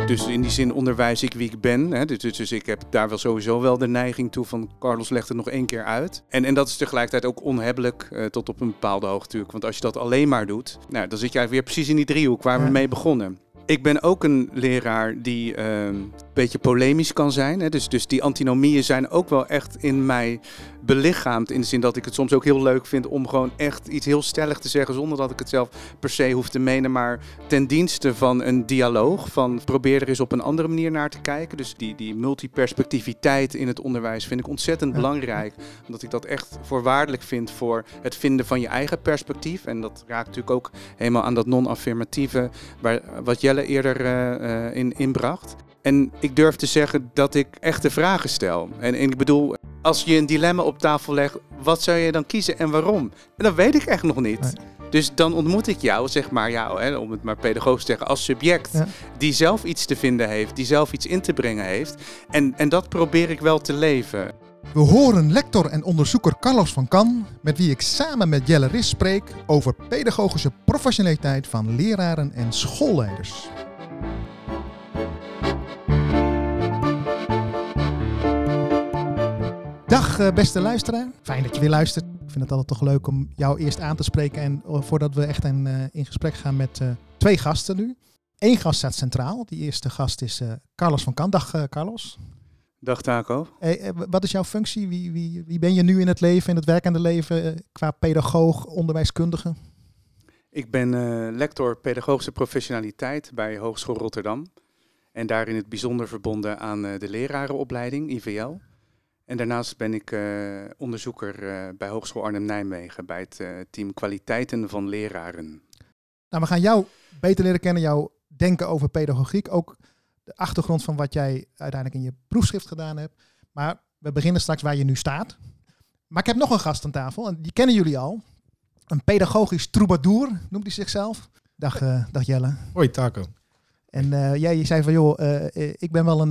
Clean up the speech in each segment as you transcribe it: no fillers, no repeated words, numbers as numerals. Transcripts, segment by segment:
Dus in die zin onderwijs ik wie ik ben. Hè. Dus ik heb daar wel sowieso wel de neiging toe van Carlos legt het nog 1 keer uit. En dat is tegelijkertijd ook onhebbelijk tot op een bepaalde hoogte natuurlijk. Want als je dat alleen maar doet, nou, dan zit je eigenlijk weer precies in die driehoek waar we mee begonnen. Ik ben ook een leraar die een beetje polemisch kan zijn. Hè. Dus die antinomieën zijn ook wel echt in mij belichaamd. In de zin dat ik het soms ook heel leuk vind om gewoon echt iets heel stellig te zeggen. Zonder dat ik het zelf per se hoef te menen. Maar ten dienste van een dialoog. Van probeer er eens op een andere manier naar te kijken. Dus die multiperspectiviteit in het onderwijs vind ik ontzettend belangrijk. Omdat ik dat echt voorwaardelijk vind voor het vinden van je eigen perspectief. En dat raakt natuurlijk ook helemaal aan dat non-affirmatieve. Wat Jelle eerder inbracht. En ik durf te zeggen dat ik echte vragen stel. En ik bedoel, als je een dilemma op tafel legt, wat zou je dan kiezen en waarom? En dat weet ik echt nog niet. Nee. Dus dan ontmoet ik jou, zeg maar jou, hè, om het maar pedagogisch te zeggen, als subject die zelf iets te vinden heeft, die zelf iets in te brengen heeft. En dat probeer ik wel te leven. We horen lector en onderzoeker Carlos van Kan, met wie ik samen met Jelle Ris spreek over pedagogische professionaliteit van leraren en schoolleiders. Dag beste luisteraar, fijn dat je weer luistert. Ik vind het altijd toch leuk om jou eerst aan te spreken en voordat we echt in gesprek gaan met 2 gasten nu. 1 gast staat centraal, die eerste gast is Carlos van Kan. Dag Carlos. Dag Taco. Wat is jouw functie? Wie ben je nu in het leven, in het werkende leven, qua pedagoog, onderwijskundige? Ik ben lector pedagogische professionaliteit bij Hogeschool Rotterdam. En daar in het bijzonder verbonden aan de lerarenopleiding, IVL. En daarnaast ben ik onderzoeker bij Hogeschool Arnhem-Nijmegen bij het team kwaliteiten van leraren. Nou, we gaan jou beter leren kennen, jouw denken over pedagogiek. Ook de achtergrond van wat jij uiteindelijk in je proefschrift gedaan hebt. Maar we beginnen straks waar je nu staat. Maar ik heb nog een gast aan tafel en die kennen jullie al. Een pedagogisch troubadour noemt hij zichzelf. Dag Jelle. Hoi Taco. En jij zei van joh, ik ben wel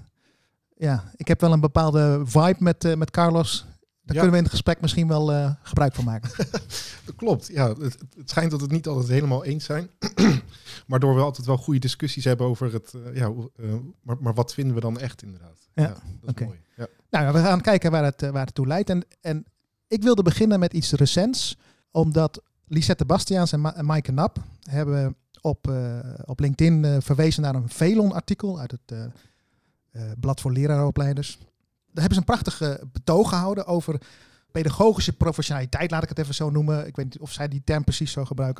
ik heb wel een bepaalde vibe met Carlos. Daar kunnen we in het gesprek misschien wel gebruik van maken. Dat klopt. Ja, het schijnt dat we het niet altijd helemaal eens zijn. Maar door we altijd wel goede discussies hebben over het... maar wat vinden we dan echt inderdaad? Ja, dat is mooi. Ja. Nou, we gaan kijken waar het toe leidt. En ik wilde beginnen met iets recents. Omdat Lisette Bastiaans en Maaike Nap hebben op LinkedIn verwezen naar een Velon-artikel uit het Blad voor Leraaropleiders. Daar hebben ze een prachtig betoog gehouden over pedagogische professionaliteit, laat ik het even zo noemen. Ik weet niet of zij die term precies zo gebruiken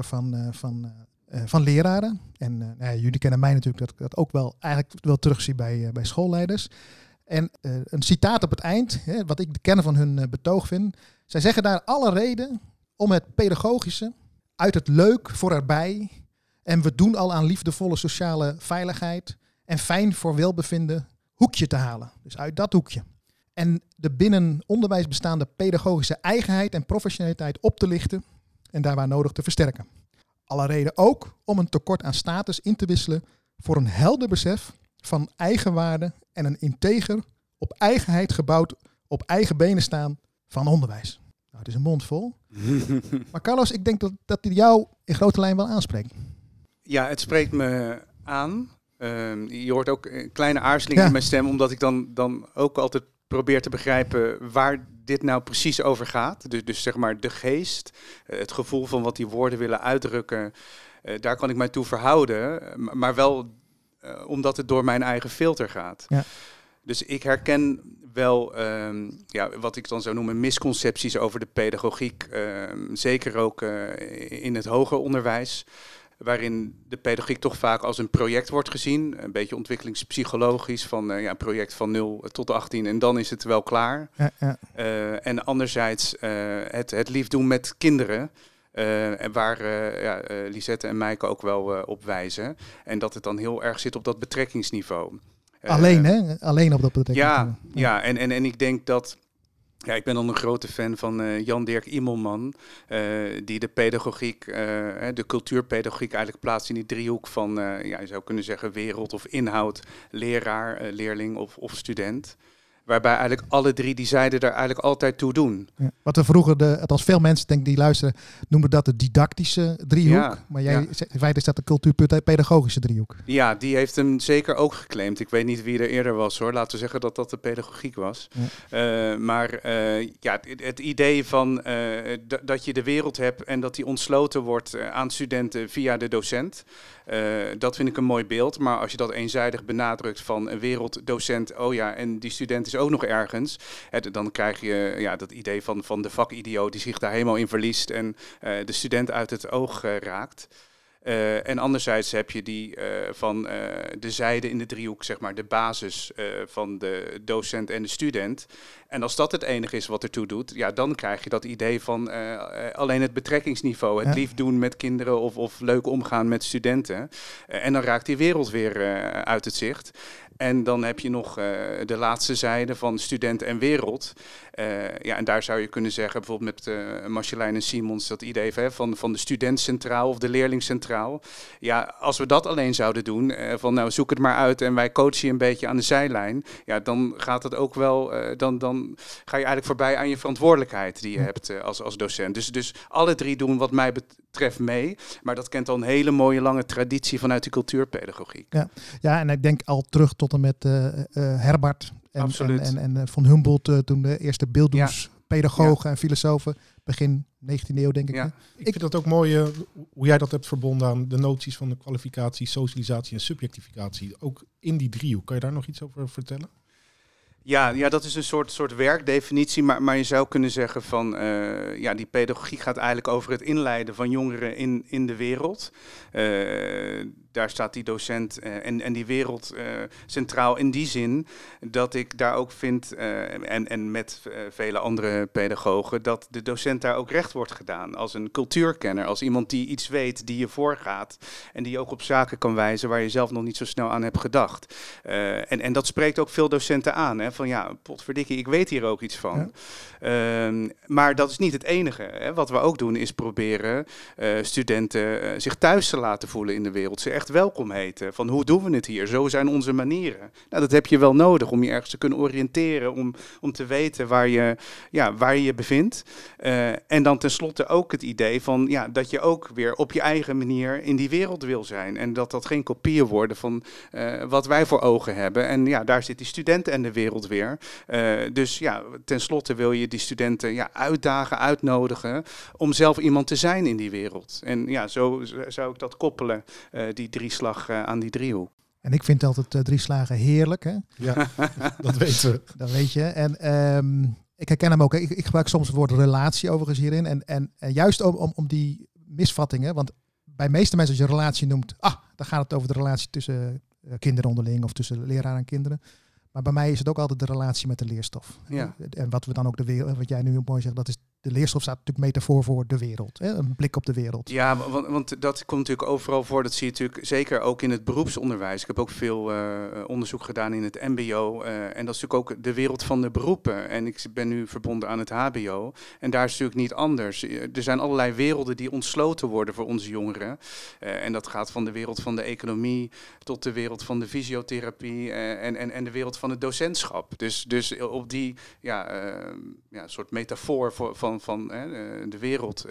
van leraren. En jullie kennen mij natuurlijk dat ik dat ook wel eigenlijk wel terugzie bij schoolleiders. En een citaat op het eind, wat ik de kern van hun betoog vind. Zij zeggen daar alle reden om het pedagogische uit het leuk voor erbij. En we doen al aan liefdevolle sociale veiligheid en fijn voor welbevinden hoekje te halen. Dus uit dat hoekje. En de binnen onderwijs bestaande pedagogische eigenheid en professionaliteit op te lichten en daar waar nodig te versterken. Alle reden ook om een tekort aan status in te wisselen voor een helder besef van eigenwaarde en een integer, op eigenheid gebouwd, op eigen benen staan van onderwijs. Nou, het is een mond vol. Maar Carlos, ik denk dat die jou in grote lijn wel aanspreekt. Ja, het spreekt me aan. Je hoort ook een kleine aarzeling in mijn stem, omdat ik dan ook altijd probeer te begrijpen waar dit nou precies over gaat. Dus zeg maar de geest, het gevoel van wat die woorden willen uitdrukken, daar kan ik mij toe verhouden, maar wel omdat het door mijn eigen filter gaat. Ja. Dus ik herken wel wat ik dan zou noemen misconcepties over de pedagogiek, zeker ook in het hoger onderwijs, waarin de pedagogiek toch vaak als een project wordt gezien. Een beetje ontwikkelingspsychologisch van een project van 0 tot 18 en dan is het wel klaar. Ja. En anderzijds het lief doen met kinderen. Waar Lisette en Maaike ook wel op wijzen. En dat het dan heel erg zit op dat betrekkingsniveau. Alleen, hè? Alleen op dat betrekkingsniveau. Ja. En ik denk dat... Ja, ik ben dan een grote fan van Jan-Dirk Immelman, die de pedagogiek, de cultuurpedagogiek eigenlijk plaatst in die driehoek van, je zou kunnen zeggen wereld of inhoud, leraar, leerling of student. Waarbij eigenlijk alle 3 die zijden daar eigenlijk altijd toe doen. Ja. Wat we vroeger, althans veel mensen denk die luisteren, noemden dat de didactische driehoek. Ja, Maar in feite is dat de cultuurpedagogische driehoek. Ja, die heeft hem zeker ook geclaimd. Ik weet niet wie er eerder was hoor. Laten we zeggen dat dat de pedagogiek was. Ja. Maar het idee van dat je de wereld hebt en dat die ontsloten wordt aan studenten via de docent. Dat vind ik een mooi beeld. Maar als je dat eenzijdig benadrukt van een werelddocent, en die student is ook nog ergens. Dan krijg je dat idee van de vakidioot die zich daar helemaal in verliest en de student uit het oog raakt. En anderzijds heb je die van de zijde in de driehoek, zeg maar, de basis van de docent en de student. En als dat het enige is wat ertoe doet, dan krijg je dat idee van alleen het betrekkingsniveau, het lief doen met kinderen of leuk omgaan met studenten. En dan raakt die wereld weer uit het zicht. En dan heb je nog de laatste zijde van student en wereld. En daar zou je kunnen zeggen, bijvoorbeeld met Marjolein en Simons, dat idee van de student centraal of de leerling centraal. Ja, als we dat alleen zouden doen, van zoek het maar uit en wij coachen je een beetje aan de zijlijn. Ja, dan gaat het ook wel, dan ga je eigenlijk voorbij aan je verantwoordelijkheid die je hebt als docent. Dus alle 3 doen wat mij betreft mee. Maar dat kent al een hele mooie lange traditie vanuit de cultuurpedagogiek. Ja, en ik denk al terug tot en met Herbert en Von Humboldt, toen de eerste beelddoenspedagogen en filosofen, begin 19e eeuw denk ik. Ja. Ik vind dat ook mooi hoe jij dat hebt verbonden aan de noties van de kwalificatie, socialisatie en subjectificatie. Ook in die driehoek. Kan je daar nog iets over vertellen? Ja, dat is een soort werkdefinitie, maar je zou kunnen zeggen van, die pedagogiek gaat eigenlijk over het inleiden van jongeren in de wereld. Daar staat die docent en die wereld centraal in die zin dat ik daar ook vind, en met vele andere pedagogen, dat de docent daar ook recht wordt gedaan als een cultuurkenner, als iemand die iets weet, die je voorgaat en die ook op zaken kan wijzen waar je zelf nog niet zo snel aan hebt gedacht. En dat spreekt ook veel docenten aan, hè, van potverdikkie, ik weet hier ook iets van. Ja. Maar dat is niet het enige. Hè. Wat we ook doen is proberen studenten zich thuis te laten voelen in de wereld, ze echt welkom heten. Van hoe doen we het hier? Zo zijn onze manieren. Nou, dat heb je wel nodig om je ergens te kunnen oriënteren, om te weten waar je bevindt. En dan tenslotte ook het idee van dat je ook weer op je eigen manier in die wereld wil zijn. En dat geen kopieën worden van wat wij voor ogen hebben. En daar zit die student en de wereld weer. Dus tenslotte wil je die studenten uitdagen, uitnodigen om zelf iemand te zijn in die wereld. En zo zou ik dat koppelen, die drieslag aan die driehoek. En ik vind altijd 3 slagen heerlijk. Hè? Ja, dat weten we. Dat weet je. En ik herken hem ook. Ik gebruik soms het woord relatie overigens hierin. En juist om die misvattingen. Want bij de meeste mensen als je relatie noemt, dan gaat het over de relatie tussen kinderen onderling of tussen leraar en kinderen. Maar bij mij is het ook altijd de relatie met de leerstof. Ja. En wat we dan ook wat jij nu mooi zegt, dat is de leerstof staat natuurlijk metafoor voor de wereld. Hè? Een blik op de wereld. Ja, want dat komt natuurlijk overal voor. Dat zie je natuurlijk zeker ook in het beroepsonderwijs. Ik heb ook veel onderzoek gedaan in het mbo. En dat is natuurlijk ook de wereld van de beroepen. En ik ben nu verbonden aan het hbo. En daar is het natuurlijk niet anders. Er zijn allerlei werelden die ontsloten worden voor onze jongeren. En dat gaat van de wereld van de economie tot de wereld van de fysiotherapie en de wereld van het docentschap. Dus op die soort metafoor van de wereld,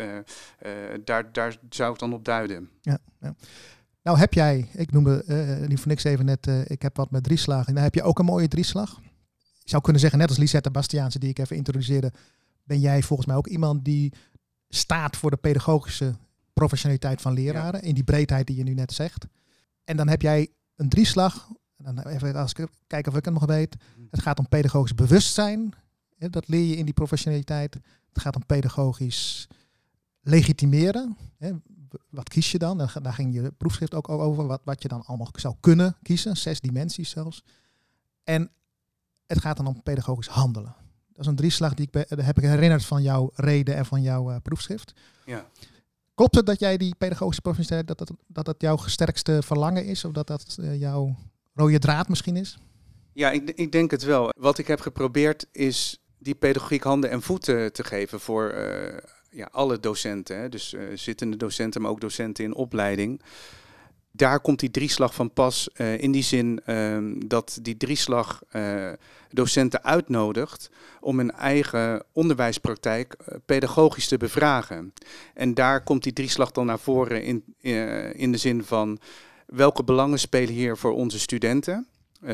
daar zou ik dan op duiden. Ja. Nou heb jij, ik noemde niet voor niks even net, ik heb wat met drieslagen. Nou heb je ook een mooie drieslag. Je zou kunnen zeggen, net als Lisette Bastiaanse die ik even introduceerde, ben jij volgens mij ook iemand die staat voor de pedagogische professionaliteit van leraren, in die breedheid die je nu net zegt. En dan heb jij een drieslag, dan even als ik kijken of ik het nog weet. Het gaat om pedagogisch bewustzijn. Dat leer je in die professionaliteit. Het gaat om pedagogisch legitimeren. Wat kies je dan? Daar ging je proefschrift ook over. Wat je dan allemaal zou kunnen kiezen. 6 dimensies zelfs. En het gaat dan om pedagogisch handelen. Dat is een drieslag die heb ik herinnerd van jouw reden en van jouw proefschrift. Ja. Klopt het dat jij die pedagogische professionaliteit, dat jouw sterkste verlangen is? Of dat jouw rode draad misschien is? Ja, ik denk het wel. Wat ik heb geprobeerd is die pedagogiek handen en voeten te geven voor alle docenten. Hè. Dus zittende docenten, maar ook docenten in opleiding. Daar komt die drieslag van pas in die zin dat die drieslag docenten uitnodigt om hun eigen onderwijspraktijk pedagogisch te bevragen. En daar komt die drieslag dan naar voren in de zin van welke belangen spelen hier voor onze studenten?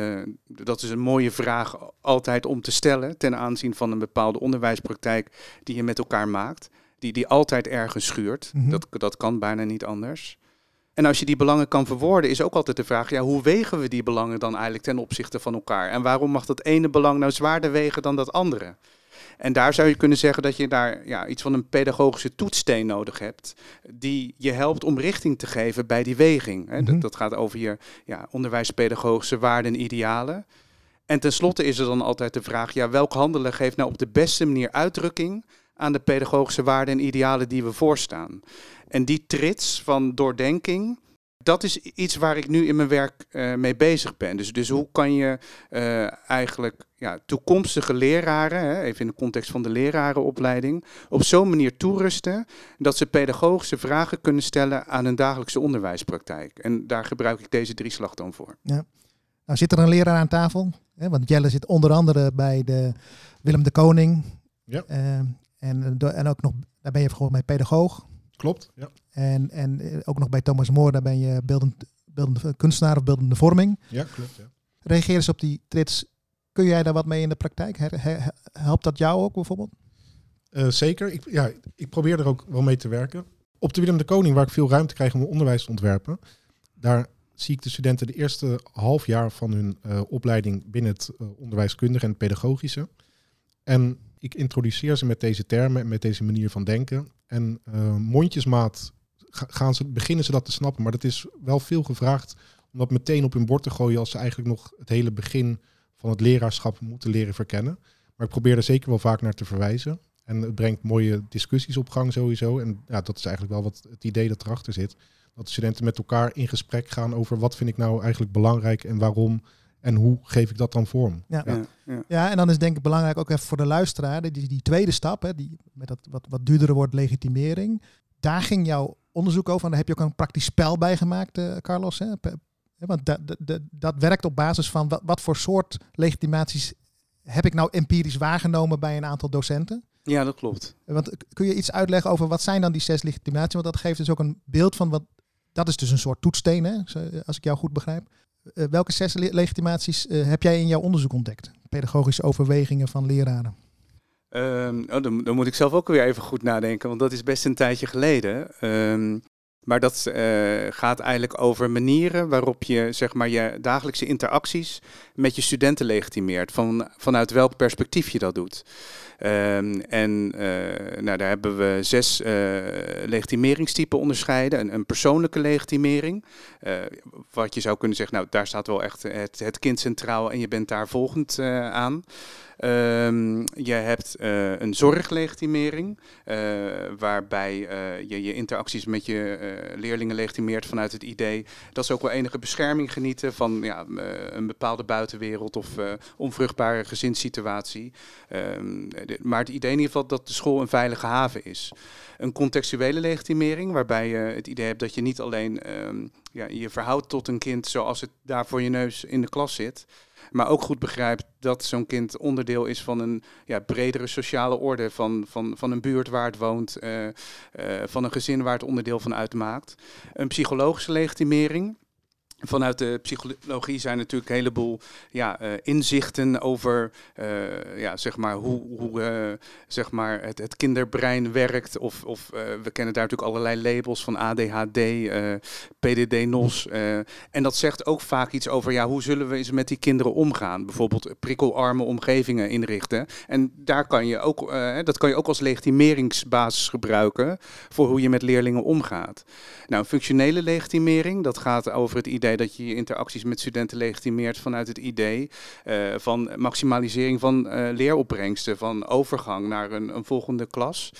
Dat is een mooie vraag altijd om te stellen ten aanzien van een bepaalde onderwijspraktijk die je met elkaar maakt. Die altijd ergens schuurt. Mm-hmm. Dat kan bijna niet anders. En als je die belangen kan verwoorden, is ook altijd de vraag, hoe wegen we die belangen dan eigenlijk ten opzichte van elkaar? En waarom mag dat ene belang nou zwaarder wegen dan dat andere? En daar zou je kunnen zeggen dat je daar iets van een pedagogische toetssteen nodig hebt, die je helpt om richting te geven bij die weging. Mm-hmm. Dat gaat over je onderwijspedagogische waarden en idealen. En tenslotte is er dan altijd de vraag, welk handelen geeft nou op de beste manier uitdrukking aan de pedagogische waarden en idealen die we voorstaan. En die trits van doordenking, dat is iets waar ik nu in mijn werk mee bezig ben. Dus hoe kan je eigenlijk toekomstige leraren, even in de context van de lerarenopleiding, op zo'n manier toerusten dat ze pedagogische vragen kunnen stellen aan hun dagelijkse onderwijspraktijk. En daar gebruik ik deze drieslag dan voor. Ja. Nou zit er een leraar aan tafel, want Jelle zit onder andere bij de Willem de Koning. Ja. En ook nog, daar ben je gewoon bij pedagoog. Klopt, ja. En ook nog bij Thomas More, daar ben je beeldende kunstenaar of beeldende vorming. Ja, klopt, ja. Reageer eens op die trits. Kun jij daar wat mee in de praktijk? Helpt dat jou ook bijvoorbeeld? Zeker. Ik probeer er ook wel mee te werken. Op de Willem de Koning, waar ik veel ruimte krijg om onderwijs te ontwerpen, daar zie ik de studenten de eerste half jaar van hun opleiding binnen het onderwijskundige en het pedagogische. En ik introduceer ze met deze termen en met deze manier van denken. En mondjesmaat beginnen ze dat te snappen. Maar dat is wel veel gevraagd om dat meteen op hun bord te gooien als ze eigenlijk nog het hele begin van het leraarschap moeten leren verkennen. Maar ik probeer er zeker wel vaak naar te verwijzen. En het brengt mooie discussies op gang sowieso. En dat is eigenlijk wel wat het idee dat erachter zit. Dat de studenten met elkaar in gesprek gaan over wat vind ik nou eigenlijk belangrijk en waarom. En hoe geef ik dat dan vorm? Ja, en dan is denk ik belangrijk ook even voor de luisteraar, die tweede stap, die met dat wat duurdere woord legitimering. Daar ging jouw onderzoek over en daar heb je ook een praktisch spel bij gemaakt, Carlos. Hè? Want dat werkt op basis van wat voor soort legitimaties heb ik nou empirisch waargenomen bij een aantal docenten? Ja, dat klopt. Want kun je iets uitleggen over wat zijn dan die 6 legitimaties? Want dat geeft dus ook een beeld van dat is dus een soort toetssteen, hè? Als ik jou goed begrijp. Welke 6 legitimaties heb jij in jouw onderzoek ontdekt? Pedagogische overwegingen van leraren. Dan moet ik zelf ook weer even goed nadenken, want dat is best een tijdje geleden. Maar dat gaat eigenlijk over manieren waarop je je dagelijkse interacties met je studenten legitimeert. Vanuit welk perspectief je dat doet. Daar hebben we 6 legitimeringstypen onderscheiden. Een persoonlijke legitimering. Wat je zou kunnen zeggen, daar staat wel echt het kind centraal en je bent daar volgend aan. Je hebt een zorglegitimering, waarbij je interacties met je leerlingen legitimeert vanuit het idee dat ze ook wel enige bescherming genieten van een bepaalde buitenwereld of onvruchtbare gezinssituatie. Maar het idee in ieder geval dat de school een veilige haven is. Een contextuele legitimering, waarbij je het idee hebt dat je niet alleen je verhoudt tot een kind zoals het daar voor je neus in de klas zit, maar ook goed begrijpt dat zo'n kind onderdeel is van een bredere sociale orde, van een buurt waar het woont, van een gezin waar het onderdeel van uitmaakt. Een psychologische legitimering. Vanuit de psychologie zijn natuurlijk een heleboel inzichten over hoe het kinderbrein werkt. Of we kennen daar natuurlijk allerlei labels van ADHD, PDD-NOS. En dat zegt ook vaak iets over hoe zullen we eens met die kinderen omgaan. Bijvoorbeeld prikkelarme omgevingen inrichten. En daar kan je ook, dat kan je ook als legitimeringsbasis gebruiken voor hoe je met leerlingen omgaat. Nou, een functionele legitimering, dat gaat over het idee idee dat je je interacties met studenten legitimeert vanuit het idee van maximalisering van leeropbrengsten, van overgang naar een volgende klas.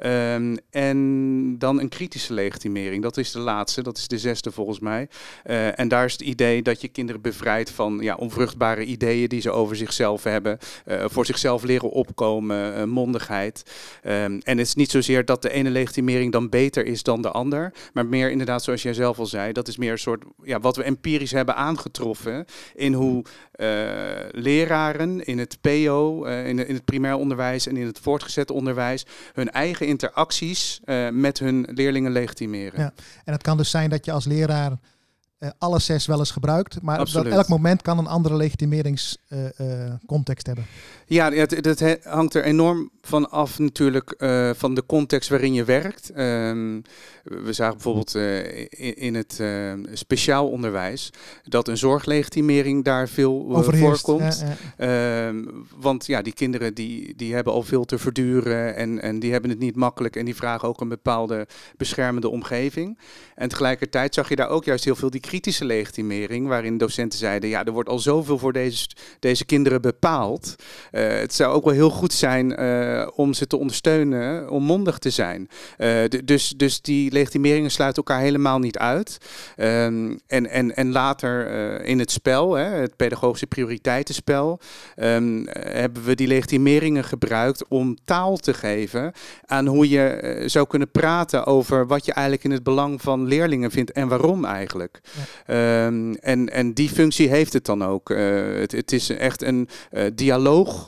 En dan een kritische legitimering. Dat is de laatste, dat is de 6e volgens mij. En daar is het idee dat je kinderen bevrijdt van onvruchtbare ideeën die ze over zichzelf hebben, voor zichzelf leren opkomen, mondigheid. En het is niet zozeer dat de ene legitimering dan beter is dan de ander, maar meer inderdaad, zoals jij zelf al zei, dat is meer een soort, wat we empirisch hebben aangetroffen in hoe leraren in het PO, in het primair onderwijs en in het voortgezet onderwijs hun eigen interacties met hun leerlingen legitimeren. Ja. En het kan dus zijn dat je als leraar alle 6 wel eens gebruikt, maar op elk moment kan een andere legitimeringscontext hebben. Ja, dat hangt er enorm van af natuurlijk van de context waarin je werkt. We zagen bijvoorbeeld in het speciaal onderwijs dat een zorglegitimering daar veel voorkomt. Want die kinderen die hebben al veel te verduren en die hebben het niet makkelijk en die vragen ook een bepaalde beschermende omgeving. En tegelijkertijd zag je daar ook juist heel veel die kritische legitimering, waarin docenten zeiden, er wordt al zoveel voor deze kinderen bepaald. Het zou ook wel heel goed zijn om ze te ondersteunen, om mondig te zijn. Dus die legitimeringen sluiten elkaar helemaal niet uit. En later in het spel, het pedagogische prioriteitenspel, hebben we die legitimeringen gebruikt om taal te geven aan hoe je zou kunnen praten over wat je eigenlijk in het belang van leerlingen vindt en waarom eigenlijk. Ja. En die functie heeft het dan ook. Het is echt een dialoog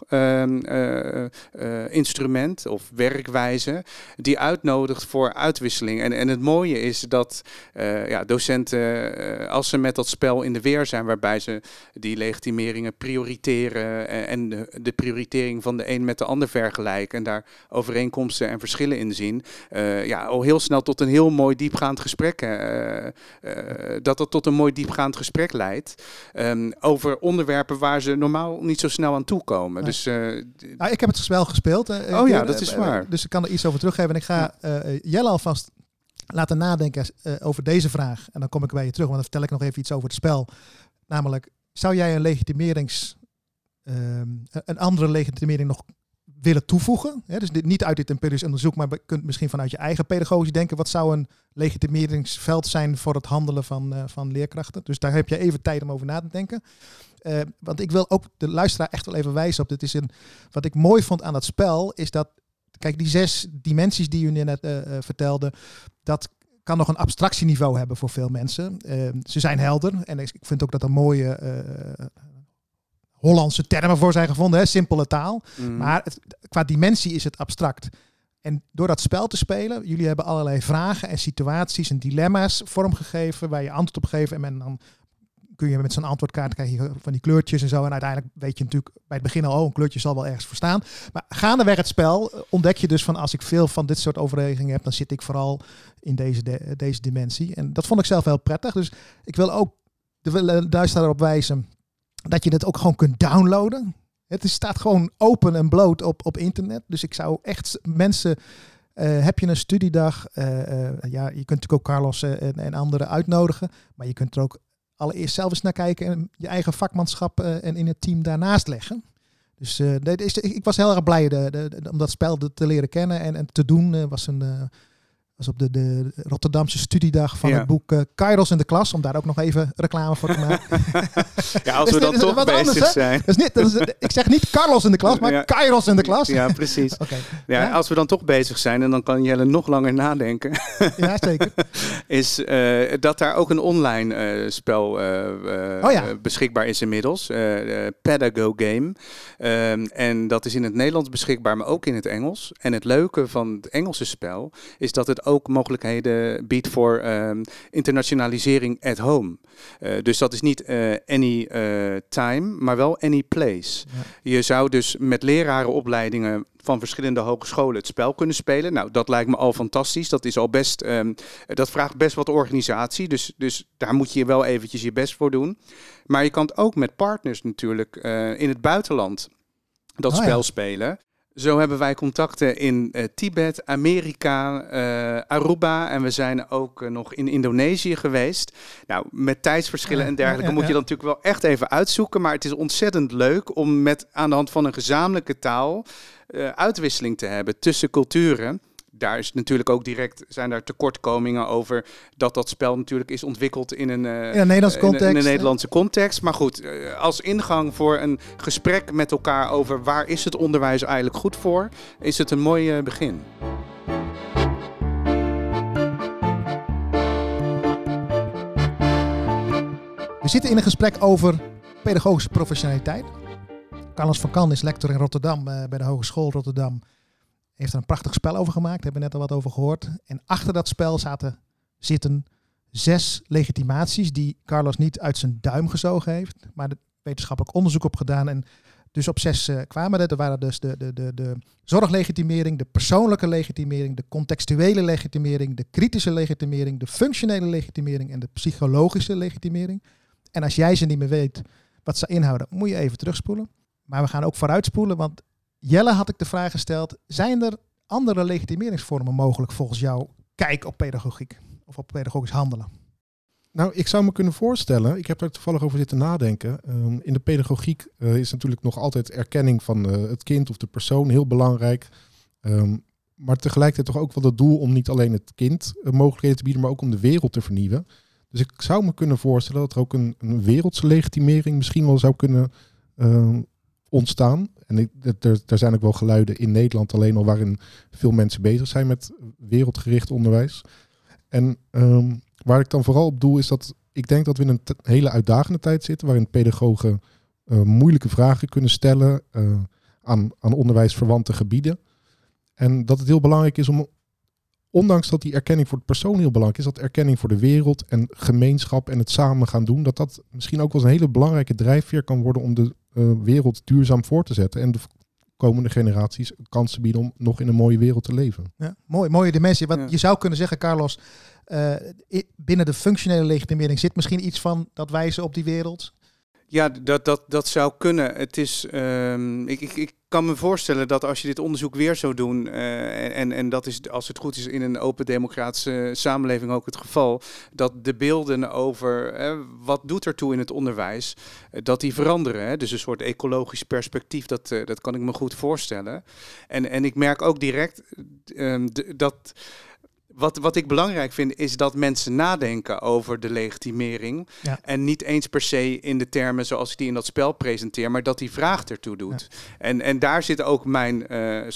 instrument of werkwijze die uitnodigt voor uitwisseling. En het mooie is dat docenten, als ze met dat spel in de weer zijn, waarbij ze die legitimeringen prioriteren en de prioritering van de een met de ander vergelijken en daar overeenkomsten en verschillen in zien, al heel snel tot een heel mooi diepgaand gesprek, dat tot een mooi diepgaand gesprek leidt over onderwerpen waar ze normaal niet zo snel aan toekomen. Nee. Dus, ik heb het spel gespeeld. Dat is waar. Dus ik kan er iets over teruggeven. En ik ga Jelle alvast laten nadenken over deze vraag. En dan kom ik bij je terug, want dan vertel ik nog even iets over het spel. Namelijk, zou jij een andere legitimering nog willen toevoegen? Dus niet uit dit empirisch onderzoek, maar je kunt misschien vanuit je eigen pedagogie denken, wat zou een legitimeringsveld zijn voor het handelen van leerkrachten? Dus daar heb je even tijd om over na te denken. Want ik wil ook de luisteraar echt wel even wijzen op. Wat ik mooi vond aan dat spel is dat, kijk, die 6 dimensies die u net vertelde, dat kan nog een abstractieniveau hebben voor veel mensen. Ze zijn helder en ik vind ook dat er mooie Hollandse termen voor zijn gevonden, simpele taal. Maar qua dimensie is het abstract. En door dat spel te spelen, jullie hebben allerlei vragen en situaties en dilemma's vormgegeven waar je antwoord op geeft. En dan kun je met zo'n antwoordkaart krijgen van die kleurtjes en zo. En uiteindelijk weet je natuurlijk bij het begin al, een kleurtje zal wel ergens voor staan. Maar gaandeweg het spel ontdek je dus van, als ik veel van dit soort overwegingen heb, dan zit ik vooral in deze dimensie. En dat vond ik zelf heel prettig. Dus ik wil ook de luisteraar erop wijzen dat je het ook gewoon kunt downloaden. Het staat gewoon open en bloot op internet. Dus ik zou echt mensen, heb je een studiedag, je kunt natuurlijk ook Carlos en anderen uitnodigen, maar je kunt er ook allereerst zelf eens naar kijken en je eigen vakmanschap en in het team daarnaast leggen. Dus ik was heel erg blij om dat spel te leren kennen en te doen. Was op de Rotterdamse studiedag van het boek Kairos in de klas, om daar ook nog even reclame voor te maken. Als we dan toch bezig zijn. Ik zeg niet Carlos in de klas, maar Kairos in de klas. Ja, precies. Okay. Als we dan toch bezig zijn, en dan kan Jelle nog langer nadenken. Ja, zeker. Is dat daar ook een online spel beschikbaar is inmiddels. Pedago Game. En dat is in het Nederlands beschikbaar, maar ook in het Engels. En het leuke van het Engelse spel is dat het ook mogelijkheden biedt voor internationalisering at home. Dus dat is niet any time, maar wel any place. Ja. Je zou dus met lerarenopleidingen van verschillende hogescholen het spel kunnen spelen. Nou, dat lijkt me al fantastisch. Dat is al best, dat vraagt best wat organisatie. Dus daar moet je wel eventjes je best voor doen. Maar je kan het ook met partners natuurlijk in het buitenland dat spel spelen. Zo hebben wij contacten in Tibet, Amerika, Aruba en we zijn ook nog in Indonesië geweest. Nou, met tijdsverschillen en dergelijke moet je dan natuurlijk wel echt even uitzoeken. Maar het is ontzettend leuk om aan de hand van een gezamenlijke taal uitwisseling te hebben tussen culturen. Daar is natuurlijk ook zijn daar tekortkomingen over dat spel natuurlijk is ontwikkeld in een Nederlandse context. Maar goed, als ingang voor een gesprek met elkaar over waar is het onderwijs eigenlijk goed voor, is het een mooi begin. We zitten in een gesprek over pedagogische professionaliteit. Carlos van Kan is lector in Rotterdam bij de Hogeschool Rotterdam. Heeft er een prachtig spel over gemaakt, hebben we net al wat over gehoord. En achter dat spel zitten 6 legitimaties die Carlos niet uit zijn duim gezogen heeft, maar er wetenschappelijk onderzoek op gedaan. En dus op 6 kwamen er. Er waren dus de zorglegitimering, de persoonlijke legitimering, de contextuele legitimering, de kritische legitimering, de functionele legitimering en de psychologische legitimering. En als jij ze niet meer weet wat ze inhouden, moet je even terugspoelen. Maar we gaan ook vooruitspoelen, want Jelle had ik de vraag gesteld, zijn er andere legitimeringsvormen mogelijk volgens jouw kijk op pedagogiek of op pedagogisch handelen? Nou, ik zou me kunnen voorstellen, ik heb daar toevallig over zitten nadenken. In de pedagogiek is natuurlijk nog altijd erkenning van het kind of de persoon heel belangrijk. Maar tegelijkertijd toch ook wel het doel om niet alleen het kind mogelijkheden te bieden, maar ook om de wereld te vernieuwen. Dus ik zou me kunnen voorstellen dat er ook een wereldse legitimering misschien wel zou kunnen ontstaan. En er zijn ook wel geluiden in Nederland alleen al waarin veel mensen bezig zijn met wereldgericht onderwijs. En waar ik dan vooral op doel is dat ik denk dat we in een hele uitdagende tijd zitten waarin pedagogen moeilijke vragen kunnen stellen aan onderwijsverwante gebieden. En dat het heel belangrijk is om, ondanks dat die erkenning voor de persoon heel belangrijk is, dat erkenning voor de wereld en gemeenschap en het samen gaan doen, dat misschien ook wel eens een hele belangrijke drijfveer kan worden om de wereld duurzaam voor te zetten en de komende generaties kansen bieden om nog in een mooie wereld te leven. Ja, mooie dimensie. Wat je zou kunnen zeggen, Carlos, binnen de functionele legitimering zit misschien iets van dat wijzen op die wereld. Ja, dat zou kunnen. Het is, ik kan me voorstellen dat als je dit onderzoek weer zou doen, en dat is, als het goed is, in een open democratische samenleving ook het geval, dat de beelden over wat doet ertoe in het onderwijs, dat die veranderen. Hè? Dus een soort ecologisch perspectief, dat kan ik me goed voorstellen. En ik merk ook direct dat... Wat ik belangrijk vind is dat mensen nadenken over de legitimering. Ja. En niet eens per se in de termen zoals ik die in dat spel presenteer, maar dat die vraag ertoe doet. Ja. En daar zit ook mijn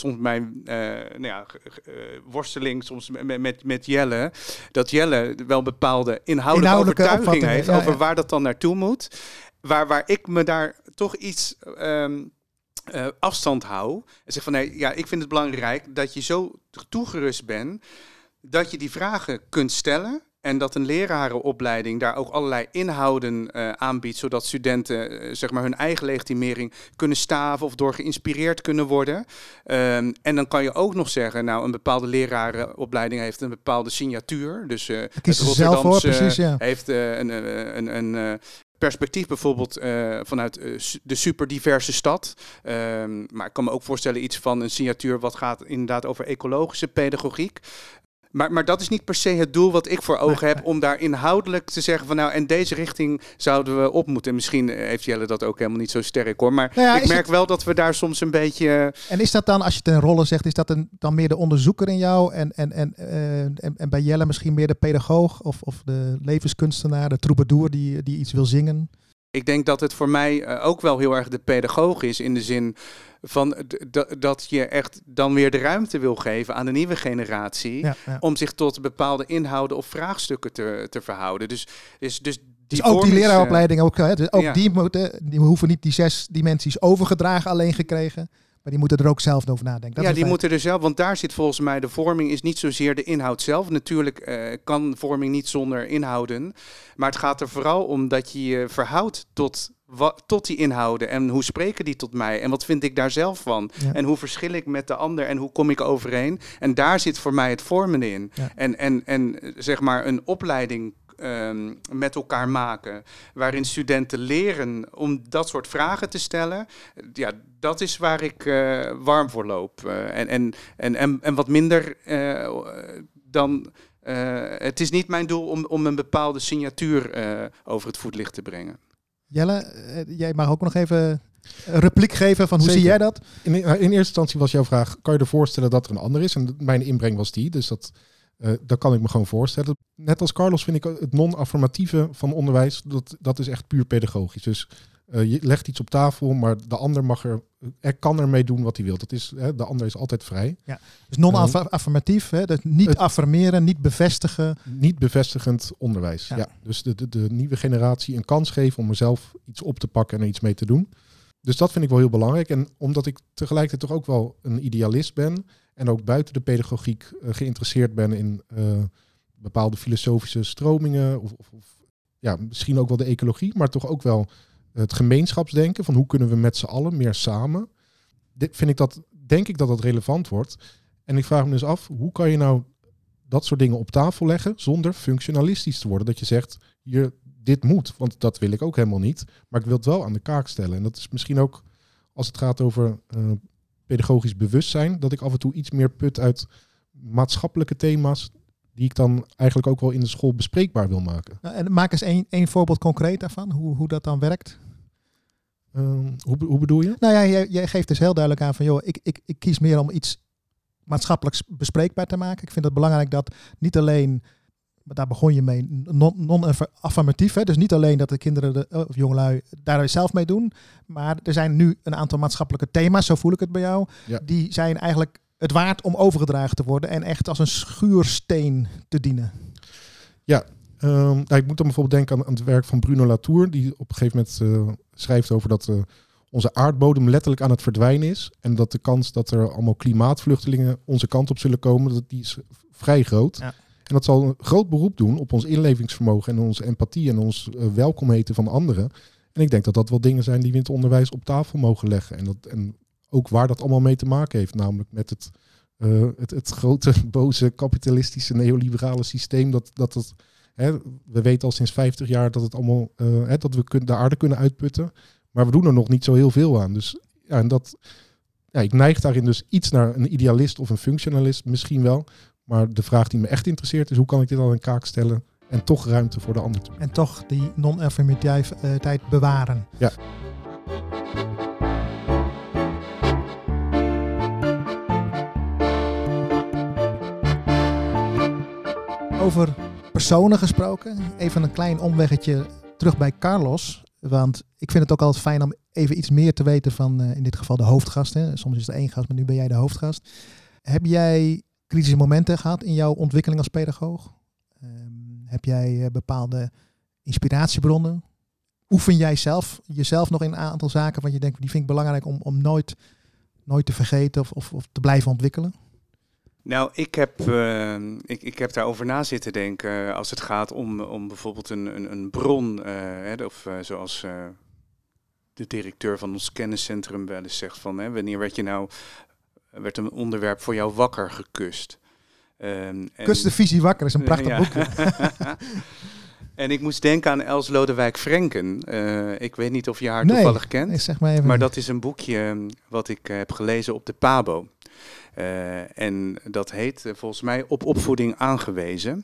worsteling soms met Jelle. Dat Jelle wel bepaalde inhoudelijke overtuiging heeft over waar dat dan naartoe moet. Waar ik me daar toch iets... afstand hou. En zeg van ik vind het belangrijk dat je zo toegerust bent dat je die vragen kunt stellen en dat een lerarenopleiding daar ook allerlei inhouden aanbiedt, zodat studenten hun eigen legitimering kunnen staven of door geïnspireerd kunnen worden. En dan kan je ook nog zeggen, een bepaalde lerarenopleiding heeft een bepaalde signatuur. Dus het Rotterdamse heeft een perspectief bijvoorbeeld vanuit de superdiverse stad. Maar ik kan me ook voorstellen iets van een signatuur wat gaat inderdaad over ecologische pedagogiek. Maar dat is niet per se het doel wat ik voor ogen heb om daar inhoudelijk te zeggen van en deze richting zouden we op moeten. En misschien heeft Jelle dat ook helemaal niet zo sterk hoor. Maar ik merk wel dat we daar soms een beetje... En is dat dan, als je ten rolle zegt, is dat dan meer de onderzoeker in jou en bij Jelle misschien meer de pedagoog of de levenskunstenaar, de troubadour die iets wil zingen? Ik denk dat het voor mij ook wel heel erg de pedagoog is in de zin van dat je echt dan weer de ruimte wil geven aan de nieuwe generatie om zich tot bepaalde inhouden of vraagstukken te verhouden. Dus ook die leraaropleiding, die hoeven niet die 6 dimensies overgedragen alleen gekregen. Maar die moeten er ook zelf over nadenken. Die moeten er zelf, want daar zit volgens mij de vorming is niet zozeer de inhoud zelf. Natuurlijk kan vorming niet zonder inhouden. Maar het gaat er vooral om dat je je verhoudt tot die inhouden. En hoe spreken die tot mij? En wat vind ik daar zelf van? Ja. En hoe verschil ik met de ander? En hoe kom ik overeen? En daar zit voor mij het vormen in. Ja. En een opleiding met elkaar maken, waarin studenten leren om dat soort vragen te stellen, ja, dat is waar ik warm voor loop. En wat minder dan... het is niet mijn doel om een bepaalde signatuur over het voetlicht te brengen. Jelle, jij mag ook nog even een repliek geven van hoe Zeker. zie jij dat? In eerste instantie was jouw vraag, kan je je voorstellen dat er een ander is? En mijn inbreng was die, dus dat kan ik me gewoon voorstellen. Net als Carlos vind ik het non-affirmatieve van onderwijs, dat is echt puur pedagogisch. Dus je legt iets op tafel, maar de ander kan ermee doen wat hij wil. De ander is altijd vrij. Ja. Dus non-affirmatief, dus niet affirmeren, niet bevestigen. Niet bevestigend onderwijs. Ja. Dus de nieuwe generatie een kans geven om er zelf iets op te pakken en er iets mee te doen. Dus dat vind ik wel heel belangrijk. En omdat ik tegelijkertijd toch ook wel een idealist ben en ook buiten de pedagogiek geïnteresseerd ben in bepaalde filosofische stromingen of misschien ook wel de ecologie, maar toch ook wel het gemeenschapsdenken van hoe kunnen we met z'n allen meer samen. Denk ik dat dat relevant wordt. En ik vraag me dus af, hoe kan je nou dat soort dingen op tafel leggen zonder functionalistisch te worden? Dat je zegt, dit moet, want dat wil ik ook helemaal niet. Maar ik wil het wel aan de kaak stellen. En dat is misschien ook, als het gaat over pedagogisch bewustzijn, dat ik af en toe iets meer put uit maatschappelijke thema's die ik dan eigenlijk ook wel in de school bespreekbaar wil maken. Nou, en maak eens één voorbeeld concreet daarvan, hoe dat dan werkt. Hoe bedoel je? Nou ja, jij geeft dus heel duidelijk aan van, joh, ik kies meer om iets maatschappelijks bespreekbaar te maken. Ik vind het belangrijk dat niet alleen, maar daar begon je mee, non-affirmatief. Dus niet alleen dat de kinderen of jongelui daar zelf mee doen, maar er zijn nu een aantal maatschappelijke thema's, zo voel ik het bij jou, die zijn eigenlijk het waard om overgedragen te worden en echt als een schuursteen te dienen. Ja, ik moet dan bijvoorbeeld denken aan het werk van Bruno Latour, die op een gegeven moment schrijft over dat onze aardbodem letterlijk aan het verdwijnen is en dat de kans dat er allemaal klimaatvluchtelingen onze kant op zullen komen, die is vrij groot. Ja. En dat zal een groot beroep doen op ons inlevingsvermogen en onze empathie en ons welkom heten van anderen. En ik denk dat dat wel dingen zijn die we in het onderwijs op tafel mogen leggen. En ook waar dat allemaal mee te maken heeft, namelijk met het grote, boze, kapitalistische, neoliberale systeem. We weten al sinds 50 jaar dat het allemaal, dat we de aarde kunnen uitputten. Maar we doen er nog niet zo heel veel aan. Dus ik neig daarin dus iets naar een idealist of een functionalist misschien wel. Maar de vraag die me echt interesseert is, hoe kan ik dit al in kaak stellen en toch ruimte voor de ander te doen. En toch die non-affirmativiteit bewaren. Ja. Over personen gesproken, even een klein omweggetje terug bij Carlos. Want ik vind het ook altijd fijn om even iets meer te weten van in dit geval de hoofdgast. Hè. Soms is er één gast, maar nu ben jij de hoofdgast. Heb jij kritische momenten gehad in jouw ontwikkeling als pedagoog? Heb jij bepaalde inspiratiebronnen? Oefen jij jezelf nog in een aantal zaken wat je denkt, die vind ik belangrijk om nooit te vergeten of te blijven ontwikkelen? Nou, ik heb daarover na zitten denken als het gaat om bijvoorbeeld een bron, zoals de directeur van ons kenniscentrum wel eens zegt van, wanneer werd een onderwerp voor jou wakker gekust? Kus de visie wakker is een prachtig boekje. En ik moest denken aan Els Lodewijk Frenken. Ik weet niet of je haar toevallig kent. Nee, zeg maar even. Maar dat is een boekje wat ik heb gelezen op de PABO. En dat heet volgens mij Op opvoeding aangewezen.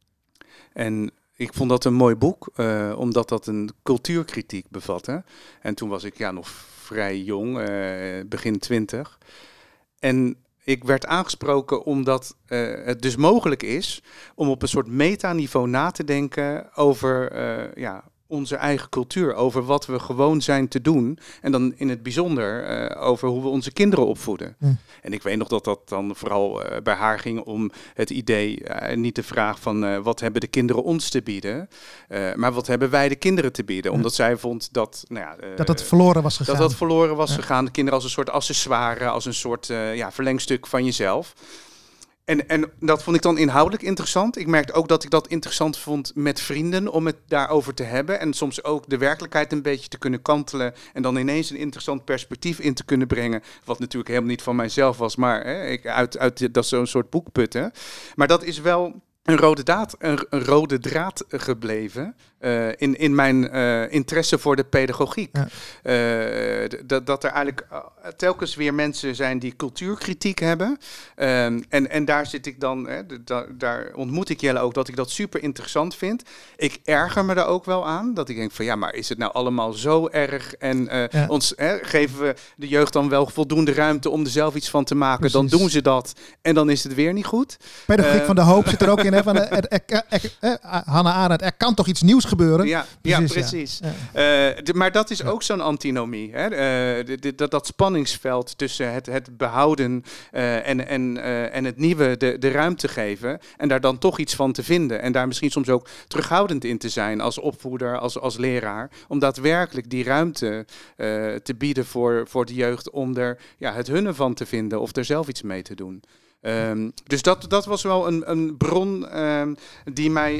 En ik vond dat een mooi boek, omdat dat een cultuurkritiek bevatte. En toen was ik nog vrij jong, begin 20. En ik werd aangesproken omdat het dus mogelijk is om op een soort metaniveau na te denken over onze eigen cultuur, over wat we gewoon zijn te doen. En dan in het bijzonder over hoe we onze kinderen opvoeden. Ja. En ik weet nog dat dat dan vooral bij haar ging om het idee, niet de vraag van wat hebben de kinderen ons te bieden, maar wat hebben wij de kinderen te bieden. Ja. Omdat zij vond dat dat verloren was gegaan. Dat verloren was gegaan. De kinderen als een soort accessoire, als een soort verlengstuk van jezelf. En dat vond ik dan inhoudelijk interessant. Ik merkte ook dat ik dat interessant vond met vrienden om het daarover te hebben. En soms ook de werkelijkheid een beetje te kunnen kantelen. En dan ineens een interessant perspectief in te kunnen brengen. Wat natuurlijk helemaal niet van mijzelf was, maar dat is zo'n soort boek putten. Maar dat is wel een rode draad gebleven in mijn interesse voor de pedagogiek. Ja. Dat er eigenlijk telkens weer mensen zijn die cultuurkritiek hebben. En daar zit ik dan, daar ontmoet ik Jelle ook, dat ik dat super interessant vind. Ik erger me er ook wel aan, dat ik denk van ja, maar is het nou allemaal zo erg? En geven we de jeugd dan wel voldoende ruimte om er zelf iets van te maken? Precies. Dan doen ze dat en dan is het weer niet goed. Pedagogiek van de hoop zit er ook in. Hè, van Hannah Arendt, er kan toch iets nieuws gebeuren? Ja, precies. Ja. Maar dat is ook zo'n antinomie. Hè? Dat spanningsveld tussen het behouden en het nieuwe de ruimte geven. En daar dan toch iets van te vinden. En daar misschien soms ook terughoudend in te zijn als opvoeder, als leraar. Om daadwerkelijk die ruimte te bieden voor de jeugd om er het hunne van te vinden of er zelf iets mee te doen. Dus dat was wel een bron die mij,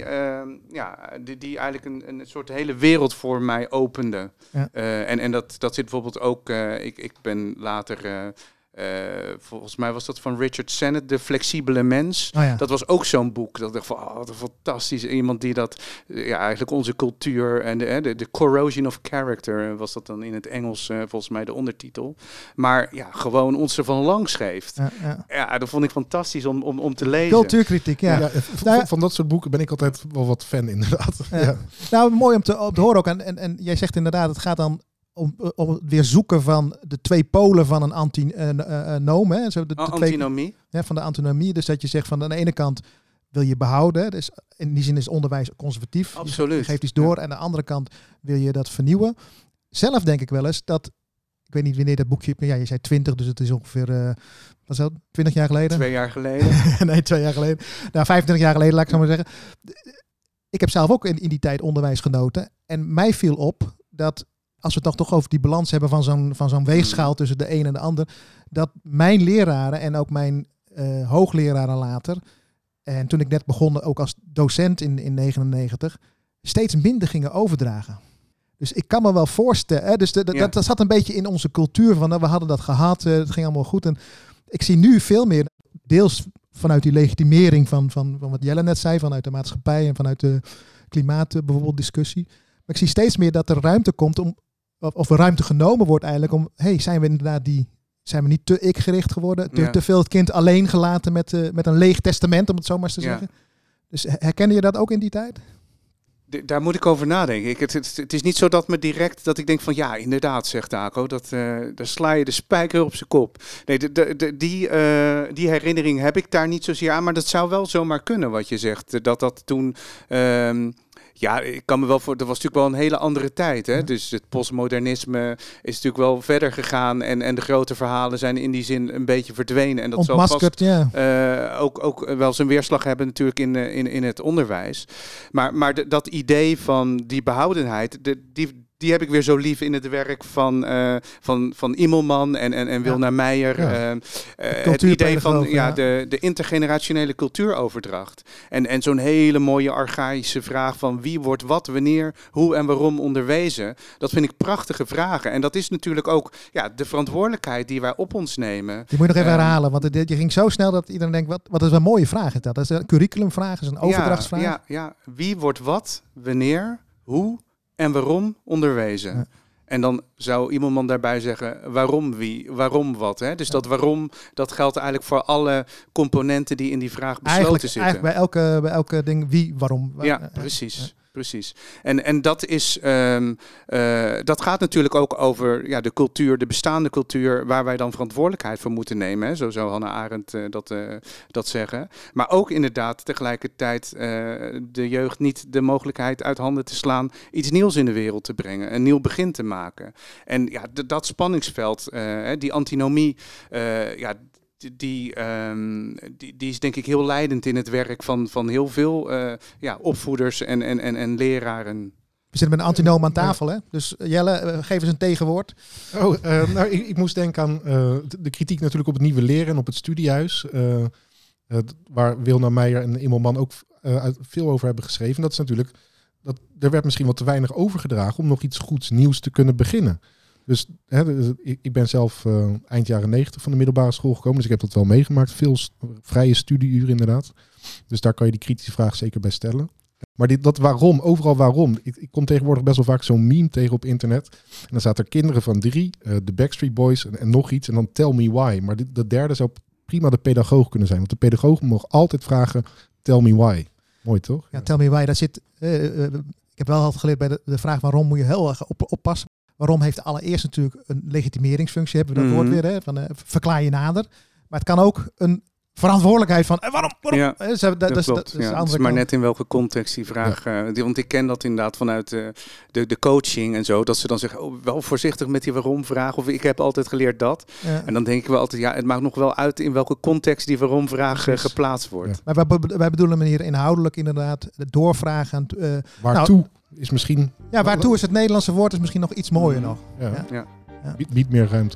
die eigenlijk een soort hele wereld voor mij opende. Ja. En dat zit bijvoorbeeld ook, ik ben later... volgens mij was dat van Richard Sennett, De Flexibele Mens. Oh ja. Dat was ook zo'n boek. Dat ik dacht van, wat een fantastisch. Iemand die dat, eigenlijk onze cultuur en de corrosion of character was dat dan in het Engels volgens mij de ondertitel. Maar gewoon ons ervan langs geeft. Ja, dat vond ik fantastisch om te lezen. Cultuurkritiek, ja. Van dat soort boeken ben ik altijd wel wat fan, inderdaad. Ja. Nou, mooi om te horen ook. En jij zegt inderdaad, het gaat dan om het weer zoeken van de twee polen van een antinoom. Antinomie. Van de antinomie. Dus dat je zegt van aan de ene kant wil je behouden. Dus in die zin is onderwijs conservatief. Absoluut. Je geeft iets door. En aan de andere kant wil je dat vernieuwen. Zelf denk ik wel eens dat... Ik weet niet wanneer dat boekje... Ja, je zei 20, dus het is ongeveer... was dat 20 jaar geleden? 2 jaar geleden. Nee, 2 jaar geleden. Nou, 25 jaar geleden, laat ik zo maar zeggen. Ik heb zelf ook in die tijd onderwijs genoten. En mij viel op dat... Als we het toch over die balans hebben van zo'n weegschaal tussen de een en de ander. Dat mijn leraren en ook mijn hoogleraren later. En toen ik net begon, ook als docent in 99. Steeds minder gingen overdragen. Dus ik kan me wel voorstellen. Dus dat zat een beetje in onze cultuur. Van we hadden dat gehad. Het ging allemaal goed. En ik zie nu veel meer. Deels vanuit die legitimering van wat Jelle net zei. Vanuit de maatschappij en vanuit de klimaat bijvoorbeeld discussie. Maar ik zie steeds meer dat er ruimte komt om... Of er ruimte genomen wordt eigenlijk om... zijn we inderdaad zijn we niet te ik-gericht geworden? Te veel het kind alleen gelaten met een leeg testament, om het zo maar eens te zeggen? Dus herkende je dat ook in die tijd? Daar moet ik over nadenken. Het is niet zo dat me direct... dat ik denk van ja, inderdaad, zegt Daco. Daar sla je de spijker op zijn kop. Nee, die herinnering heb ik daar niet zozeer aan. Maar dat zou wel zomaar kunnen wat je zegt. Dat toen... Ja, ik kan me wel voor. Dat was natuurlijk wel een hele andere tijd. Hè? Dus het postmodernisme is natuurlijk wel verder gegaan. En de grote verhalen zijn in die zin een beetje verdwenen. En dat zal vast ook wel zijn weerslag hebben natuurlijk in het onderwijs. Maar dat idee van die behoudenheid, die heb ik weer zo lief in het werk van Immelman en Wilna Meijer. Ja. Het idee van de intergenerationele cultuuroverdracht. En zo'n hele mooie archaïsche vraag van wie wordt wat, wanneer, hoe en waarom onderwezen. Dat vind ik prachtige vragen. En dat is natuurlijk ook de verantwoordelijkheid die wij op ons nemen. Die moet je nog even herhalen, want je ging zo snel dat iedereen denkt, wat is een mooie vraag is dat? Dat is een curriculumvraag, dat is een overdrachtsvraag. Ja. Wie wordt wat, wanneer, hoe en waarom onderwezen. Ja. En dan zou Immelman daarbij zeggen, waarom wie, waarom wat. Hè? Dus dat waarom, dat geldt eigenlijk voor alle componenten die in die vraag besloten zitten. Eigenlijk bij elke ding, wie, waarom. Ja, precies. Ja. Precies. En dat is, dat gaat natuurlijk ook over de cultuur, de bestaande cultuur, waar wij dan verantwoordelijkheid voor moeten nemen. Hè? Zo zou Hannah Arendt dat zeggen. Maar ook inderdaad tegelijkertijd de jeugd niet de mogelijkheid uit handen te slaan iets nieuws in de wereld te brengen, een nieuw begin te maken. En dat spanningsveld, die antinomie, die is denk ik heel leidend in het werk van heel veel opvoeders en leraren. We zitten met een antinoom aan tafel, hè? Dus Jelle, geef eens een tegenwoord. Ik moest denken aan de kritiek natuurlijk op het nieuwe leren en op het studiehuis. Waar Wilna Meijer en Immelman ook veel over hebben geschreven. Dat is natuurlijk, er werd misschien wat te weinig overgedragen om nog iets goeds nieuws te kunnen beginnen. Dus ik ben zelf eind jaren 90 van de middelbare school gekomen. Dus ik heb dat wel meegemaakt. Veel vrije studieuren inderdaad. Dus daar kan je die kritische vraag zeker bij stellen. Maar dat waarom, overal waarom. Ik kom tegenwoordig best wel vaak zo'n meme tegen op internet. En dan staat er kinderen van 3, de Backstreet Boys en nog iets. En dan tell me why. Maar de derde zou prima de pedagoog kunnen zijn. Want de pedagoog mag altijd vragen, tell me why. Mooi toch? Ja, tell me why. Daar zit, ik heb wel altijd geleerd bij de vraag waarom moet je heel erg oppassen. Waarom heeft allereerst natuurlijk een legitimeringsfunctie. Hebben we dat woord weer, hè, van verklaar je nader. Maar het kan ook een verantwoordelijkheid van waarom? Ja, dat is het is maar net in welke context die vraag. Want ik ken dat inderdaad vanuit de coaching en zo. Dat ze dan zeggen, wel voorzichtig met die waarom vraag. Of ik heb altijd geleerd dat. Ja. En dan denk ik wel altijd, het maakt nog wel uit in welke context die waarom vraag geplaatst wordt. Ja. Maar wij bedoelen hier inhoudelijk inderdaad doorvragen. Waartoe is misschien... Ja, waartoe is het Nederlandse woord is misschien nog iets mooier nog. Ja. Biedt meer ruimte.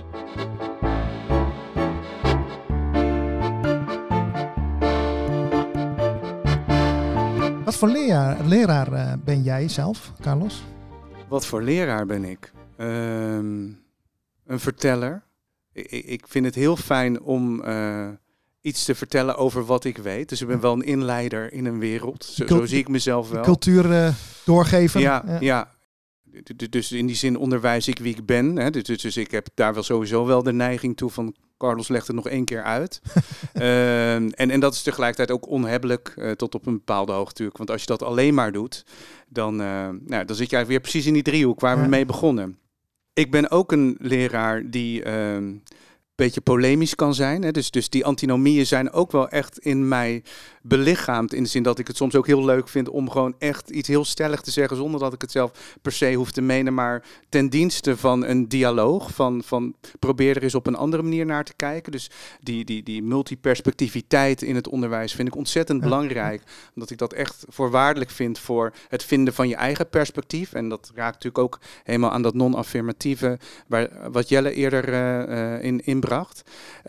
Wat voor leraar ben jij zelf, Carlos? Wat voor leraar ben ik? Een verteller. Ik vind het heel fijn om iets te vertellen over wat ik weet. Dus ik ben wel een inleider in een wereld. Zo zie ik mezelf wel. Cultuur doorgeven. Ja. Dus in die zin onderwijs ik wie ik ben. Hè. Dus ik heb daar wel sowieso wel de neiging toe van... Carlos legt het nog 1 keer uit. En dat is tegelijkertijd ook onhebbelijk tot op een bepaalde hoogte natuurlijk. Want als je dat alleen maar doet, dan zit je eigenlijk weer precies in die driehoek waar we mee begonnen. Ik ben ook een leraar die een beetje polemisch kan zijn. Hè. Dus die antinomieën zijn ook wel echt in mij belichaamd. In de zin dat ik het soms ook heel leuk vind om gewoon echt iets heel stellig te zeggen. Zonder dat ik het zelf per se hoef te menen. Maar ten dienste van een dialoog. Van probeer er eens op een andere manier naar te kijken. Dus die multiperspectiviteit in het onderwijs vind ik ontzettend belangrijk. Omdat ik dat echt voorwaardelijk vind voor het vinden van je eigen perspectief. En dat raakt natuurlijk ook helemaal aan dat non-affirmatieve. Wat Jelle eerder inbracht.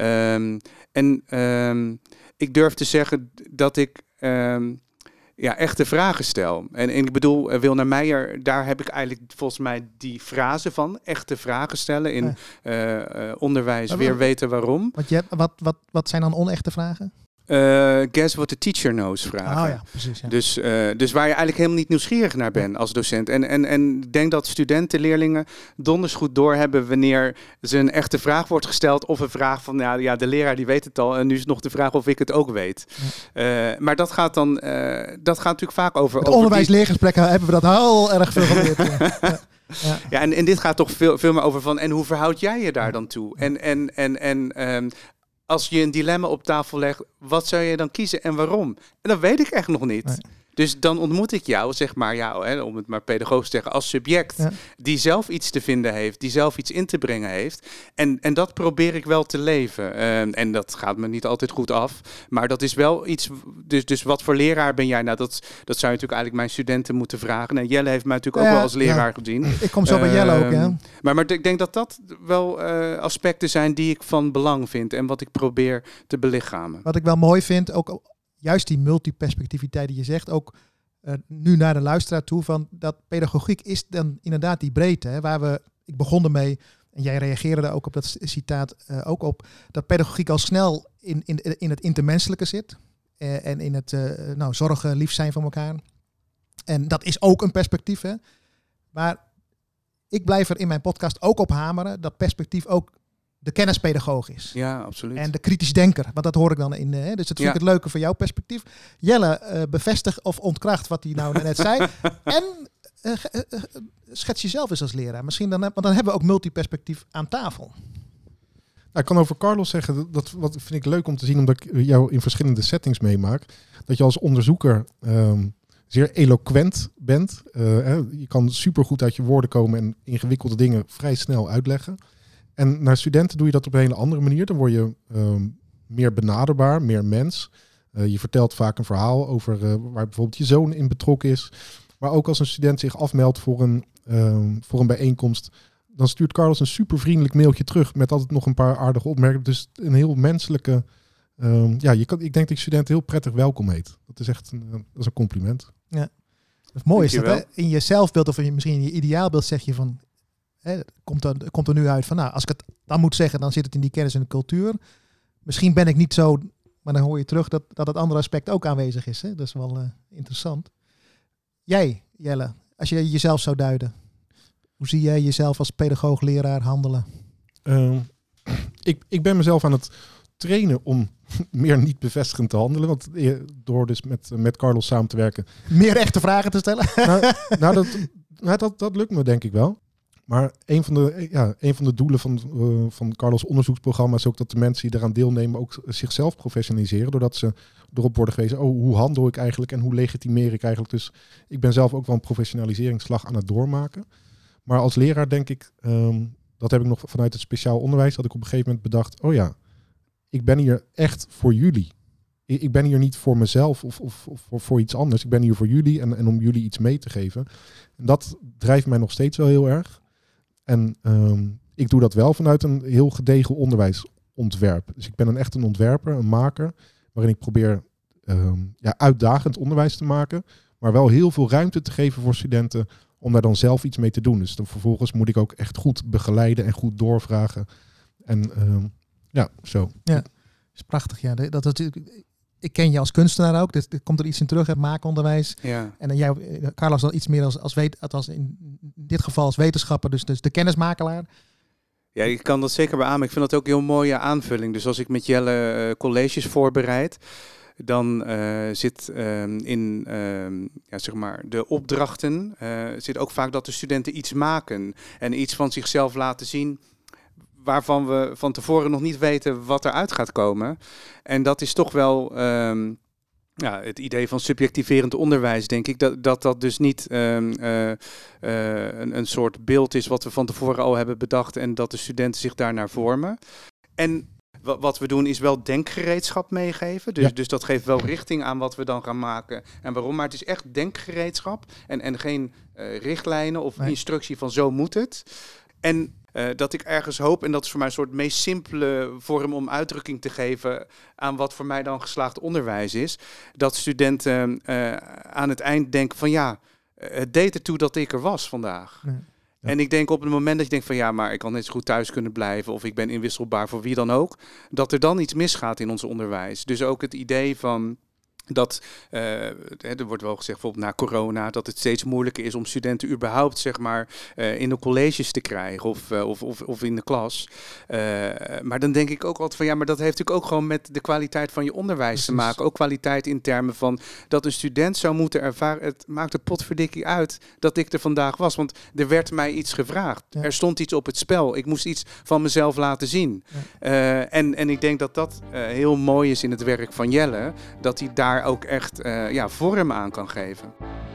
Ik durf te zeggen dat ik echte vragen stel. En ik bedoel, Wilna Meijer, daar heb ik eigenlijk volgens mij die frase van. Echte vragen stellen in onderwijs, weer weten waarom. Wat zijn dan onechte vragen? Guess what the teacher knows vragen. Oh ja, precies. Ja. Dus waar je eigenlijk helemaal niet nieuwsgierig naar bent als docent. En ik denk dat studenten, leerlingen donders goed doorhebben wanneer ze een echte vraag wordt gesteld. Of een vraag van, de leraar die weet het al. En nu is het nog de vraag of ik het ook weet. Ja. Maar dat gaat natuurlijk vaak over... Met onderwijsleergesprekken hebben we dat heel erg veel geleerd. Ja, en dit gaat toch veel meer over van... En hoe verhoud jij je daar dan toe? Als je een dilemma op tafel legt, wat zou je dan kiezen en waarom? En dat weet ik echt nog niet. Nee. Dus dan ontmoet ik jou, zeg maar, om het maar pedagogisch te zeggen, als subject die zelf iets te vinden heeft, die zelf iets in te brengen heeft. En dat probeer ik wel te leven. En dat gaat me niet altijd goed af. Maar dat is wel iets, dus wat voor leraar ben jij? Nou, dat zou je natuurlijk eigenlijk mijn studenten moeten vragen. Nou, Jelle heeft mij natuurlijk ook wel als leraar gezien. Ik kom zo bij Jelle ook, ja. Maar ik denk dat wel aspecten zijn die ik van belang vind en wat ik probeer te belichamen. Wat ik wel mooi vind, ook juist die multiperspectiviteit die je zegt, ook nu naar de luisteraar toe, van dat pedagogiek is dan inderdaad die breedte, hè, ik begon ermee, en jij reageerde daar ook op dat citaat ook op, dat pedagogiek al snel in het intermenselijke zit en in het zorgen, lief zijn van elkaar. En dat is ook een perspectief, hè. Maar ik blijf er in mijn podcast ook op hameren dat perspectief ook de kennispedagoog is. Ja, absoluut. En de kritisch denker, want dat hoor ik dan in. Dus dat vind ik het leuke van jouw perspectief. Jelle, bevestig of ontkracht wat hij nou net zei. En schets jezelf eens als leraar. Misschien want dan hebben we ook multiperspectief aan tafel. Nou, ik kan over Carlos zeggen, wat vind ik leuk om te zien, omdat ik jou in verschillende settings meemaak, dat je als onderzoeker zeer eloquent bent. Je kan supergoed uit je woorden komen en ingewikkelde dingen vrij snel uitleggen. En naar studenten doe je dat op een hele andere manier. Dan word je meer benaderbaar, meer mens. Je vertelt vaak een verhaal over waar bijvoorbeeld je zoon in betrokken is. Maar ook als een student zich afmeldt voor een bijeenkomst, dan stuurt Carlos een super vriendelijk mailtje terug met altijd nog een paar aardige opmerkingen. Dus een heel menselijke... ik denk dat ik studenten heel prettig welkom heet. Dat is echt dat is een compliment. Ja, dat is mooi. Is dat, hè? In je zelfbeeld of misschien in je ideaalbeeld zeg je van... komt er nu uit van, als ik het dan moet zeggen, dan zit het in die kennis en de cultuur. Misschien ben ik niet zo Maar dan hoor je terug dat het andere aspect ook aanwezig is. Hè? Dat is wel interessant. Jij, Jelle, als je jezelf zou duiden. Hoe zie jij jezelf als pedagoog, leraar handelen? Ik ben mezelf aan het trainen om meer niet bevestigend te handelen. Want door dus met Carlos samen te werken. Meer echte vragen te stellen? Dat lukt me denk ik wel. Maar een van de doelen van Carlos' onderzoeksprogramma is ook dat de mensen die eraan deelnemen ook zichzelf professionaliseren. Doordat ze erop worden gewezen, hoe handel ik eigenlijk en hoe legitimeer ik eigenlijk. Dus ik ben zelf ook wel een professionaliseringsslag aan het doormaken. Maar als leraar denk ik, dat heb ik nog vanuit het speciaal onderwijs, dat ik op een gegeven moment bedacht, oh ja, ik ben hier echt voor jullie. Ik ben hier niet voor mezelf of voor iets anders. Ik ben hier voor jullie en om jullie iets mee te geven. En dat drijft mij nog steeds wel heel erg. En ik doe dat wel vanuit een heel gedegen onderwijsontwerp. Dus ik ben echt een ontwerper, een maker, waarin ik probeer uitdagend onderwijs te maken, maar wel heel veel ruimte te geven voor studenten om daar dan zelf iets mee te doen. Dus dan vervolgens moet ik ook echt goed begeleiden en goed doorvragen. En zo. Ja, is prachtig. Ja, ik ken je als kunstenaar ook. Dus er komt er iets in terug, het maakonderwijs. Ja. En dan jij, Carlos, dan iets meer als in dit geval als wetenschapper, dus de kennismakelaar. Ja, ik kan dat zeker beamen. Ik vind dat ook een heel mooie aanvulling. Dus als ik met Jelle colleges voorbereid, dan zit in zeg maar de opdrachten zit ook vaak dat de studenten iets maken en iets van zichzelf laten zien waarvan we van tevoren nog niet weten wat eruit gaat komen. En dat is toch wel het idee van subjectiverend onderwijs, denk ik. Dat dus niet een soort beeld is wat we van tevoren al hebben bedacht en dat de studenten zich daarnaar vormen. En wat we doen is wel denkgereedschap meegeven. Dus dat geeft wel richting aan wat we dan gaan maken en waarom. Maar het is echt denkgereedschap en geen richtlijnen of instructie van zo moet het. En dat ik ergens hoop, en dat is voor mij een soort meest simpele vorm om uitdrukking te geven aan wat voor mij dan geslaagd onderwijs is, dat studenten aan het eind denken van het deed ertoe dat ik er was vandaag. Ja. Ja. En ik denk op het moment dat je denkt van maar ik had net zo goed thuis kunnen blijven of ik ben inwisselbaar voor wie dan ook, dat er dan iets misgaat in ons onderwijs. Dus ook het idee van dat, er wordt wel gezegd bijvoorbeeld na corona, dat het steeds moeilijker is om studenten überhaupt zeg maar in de colleges te krijgen of in de klas. Maar dan denk ik ook altijd van maar dat heeft natuurlijk ook gewoon met de kwaliteit van je onderwijs te maken. Ook kwaliteit in termen van dat een student zou moeten ervaren, het maakt de potverdikkie uit dat ik er vandaag was. Want er werd mij iets gevraagd. Ja. Er stond iets op het spel. Ik moest iets van mezelf laten zien. Ja. En ik denk dat dat heel mooi is in het werk van Jelle, dat hij daar ook echt vorm aan kan geven.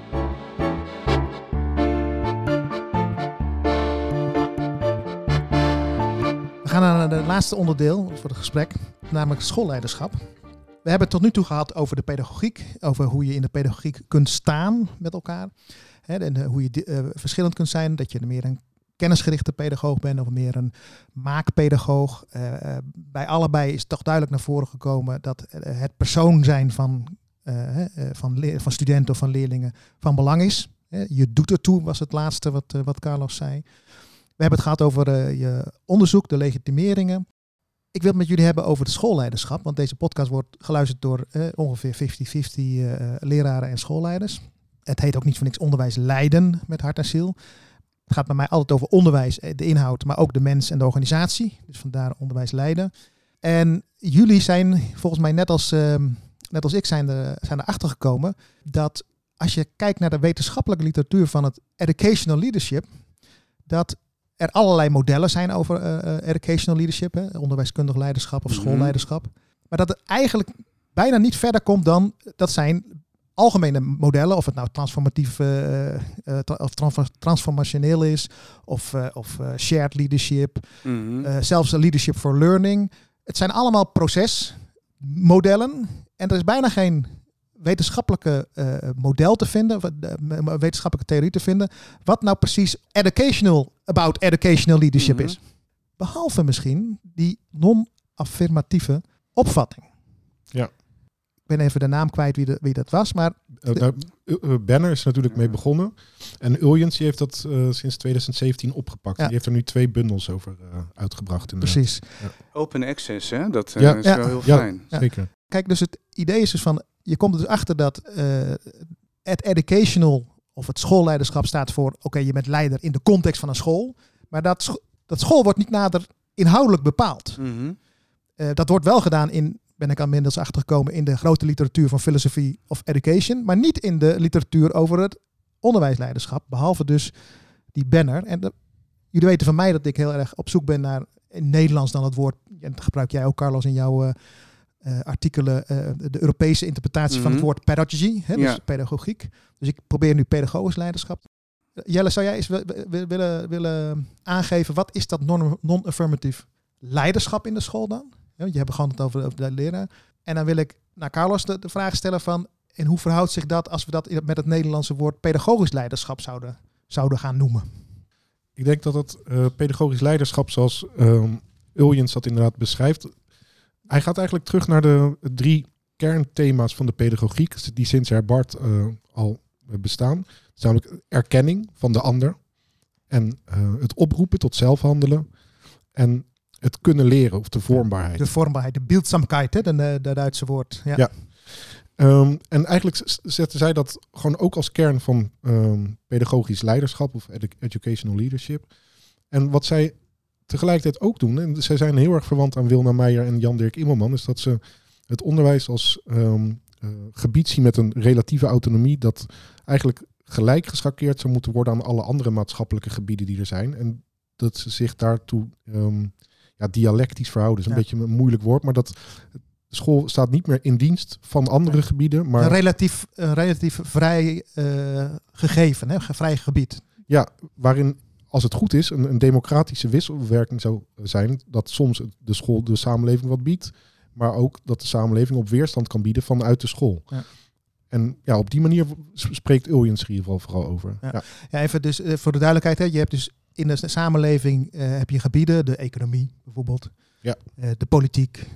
We gaan naar het laatste onderdeel voor het gesprek, namelijk schoolleiderschap. We hebben het tot nu toe gehad over de pedagogiek, over hoe je in de pedagogiek kunt staan met elkaar. En hoe je verschillend kunt zijn, dat je meer een kennisgerichte pedagoog bent of meer een maakpedagoog. Bij allebei is toch duidelijk naar voren gekomen dat het persoon zijn van studenten of van leerlingen van belang is. Je doet ertoe, was het laatste wat Carlos zei. We hebben het gehad over je onderzoek, de legitimeringen. Ik wil het met jullie hebben over het schoolleiderschap, want deze podcast wordt geluisterd door ongeveer 50-50 leraren en schoolleiders. Het heet ook niet voor niks onderwijs leiden met hart en ziel. Het gaat bij mij altijd over onderwijs, de inhoud, maar ook de mens en de organisatie. Dus vandaar onderwijs leiden. En jullie zijn volgens mij net als ik zijn erachter gekomen dat als je kijkt naar de wetenschappelijke literatuur van het educational leadership, dat er allerlei modellen zijn over educational leadership, onderwijskundig leiderschap of schoolleiderschap. Maar dat het eigenlijk bijna niet verder komt dan, dat zijn algemene modellen, of het nou transformatief of transformationeel is, of shared leadership, zelfs leadership for learning. Het zijn allemaal procesmodellen en er is bijna geen wetenschappelijke model te vinden, wetenschappelijke theorie te vinden, wat nou precies about educational leadership is. Behalve misschien die non-affirmatieve opvatting. Ja. Ik ben even de naam kwijt wie dat was, maar Banner is natuurlijk mee begonnen. En Uljans heeft dat sinds 2017 opgepakt. Ja. Die heeft er nu 2 bundels over uitgebracht. Precies. Ja. Open access, hè? Dat is wel heel fijn. Ja, zeker. Kijk, dus het idee is dus van, je komt er dus achter dat het educational of het schoolleiderschap staat voor, oké, je bent leider in de context van een school. Maar dat school wordt niet nader inhoudelijk bepaald. Mhm. Dat wordt wel gedaan ben ik inmiddels achtergekomen, in de grote literatuur van Philosophy of Education, maar niet in de literatuur over het onderwijsleiderschap, behalve dus die banner. En jullie weten van mij dat ik heel erg op zoek ben naar, in Nederlands dan het woord, en dat gebruik jij ook, Carlos, in jouw artikelen, de Europese interpretatie van het woord pedagogy, dus pedagogiek. Dus ik probeer nu pedagogisch leiderschap. Jelle, zou jij eens willen aangeven, wat is dat non-affirmative leiderschap in de school dan? Je hebt gewoon het over de leraar. En dan wil ik naar Carlos de vraag stellen van, en hoe verhoudt zich dat als we dat met het Nederlandse woord pedagogisch leiderschap zouden gaan noemen? Ik denk dat het pedagogisch leiderschap, zoals Uljens dat inderdaad beschrijft, hij gaat eigenlijk terug naar de 3 kernthema's van de pedagogiek, die sinds Herbart al bestaan. Dat is namelijk erkenning van de ander en het oproepen tot zelfhandelen en het kunnen leren of de vormbaarheid. De vormbaarheid, de Bildsamkeit, de Duitse woord. Ja. En eigenlijk zetten zij dat gewoon ook als kern van pedagogisch leiderschap of educational leadership. En wat zij tegelijkertijd ook doen, en zij zijn heel erg verwant aan Wilna Meijer en Jan-Dirk Immelman, is dat ze het onderwijs als gebied zien met een relatieve autonomie dat eigenlijk gelijk geschakeerd zou moeten worden aan alle andere maatschappelijke gebieden die er zijn. En dat ze zich daartoe dialectisch verhouden. Dat is een beetje een moeilijk woord, maar dat de school staat niet meer in dienst van andere gebieden. Maar een relatief vrij gegeven, vrij gebied. Ja, waarin, als het goed is, een democratische wisselwerking zou zijn, dat soms de school de samenleving wat biedt, maar ook dat de samenleving op weerstand kan bieden vanuit de school. Ja. En ja, op die manier spreekt Uljens in ieder geval vooral over. Ja, even dus voor de duidelijkheid, je hebt dus in de samenleving heb je gebieden, de economie bijvoorbeeld, de politiek,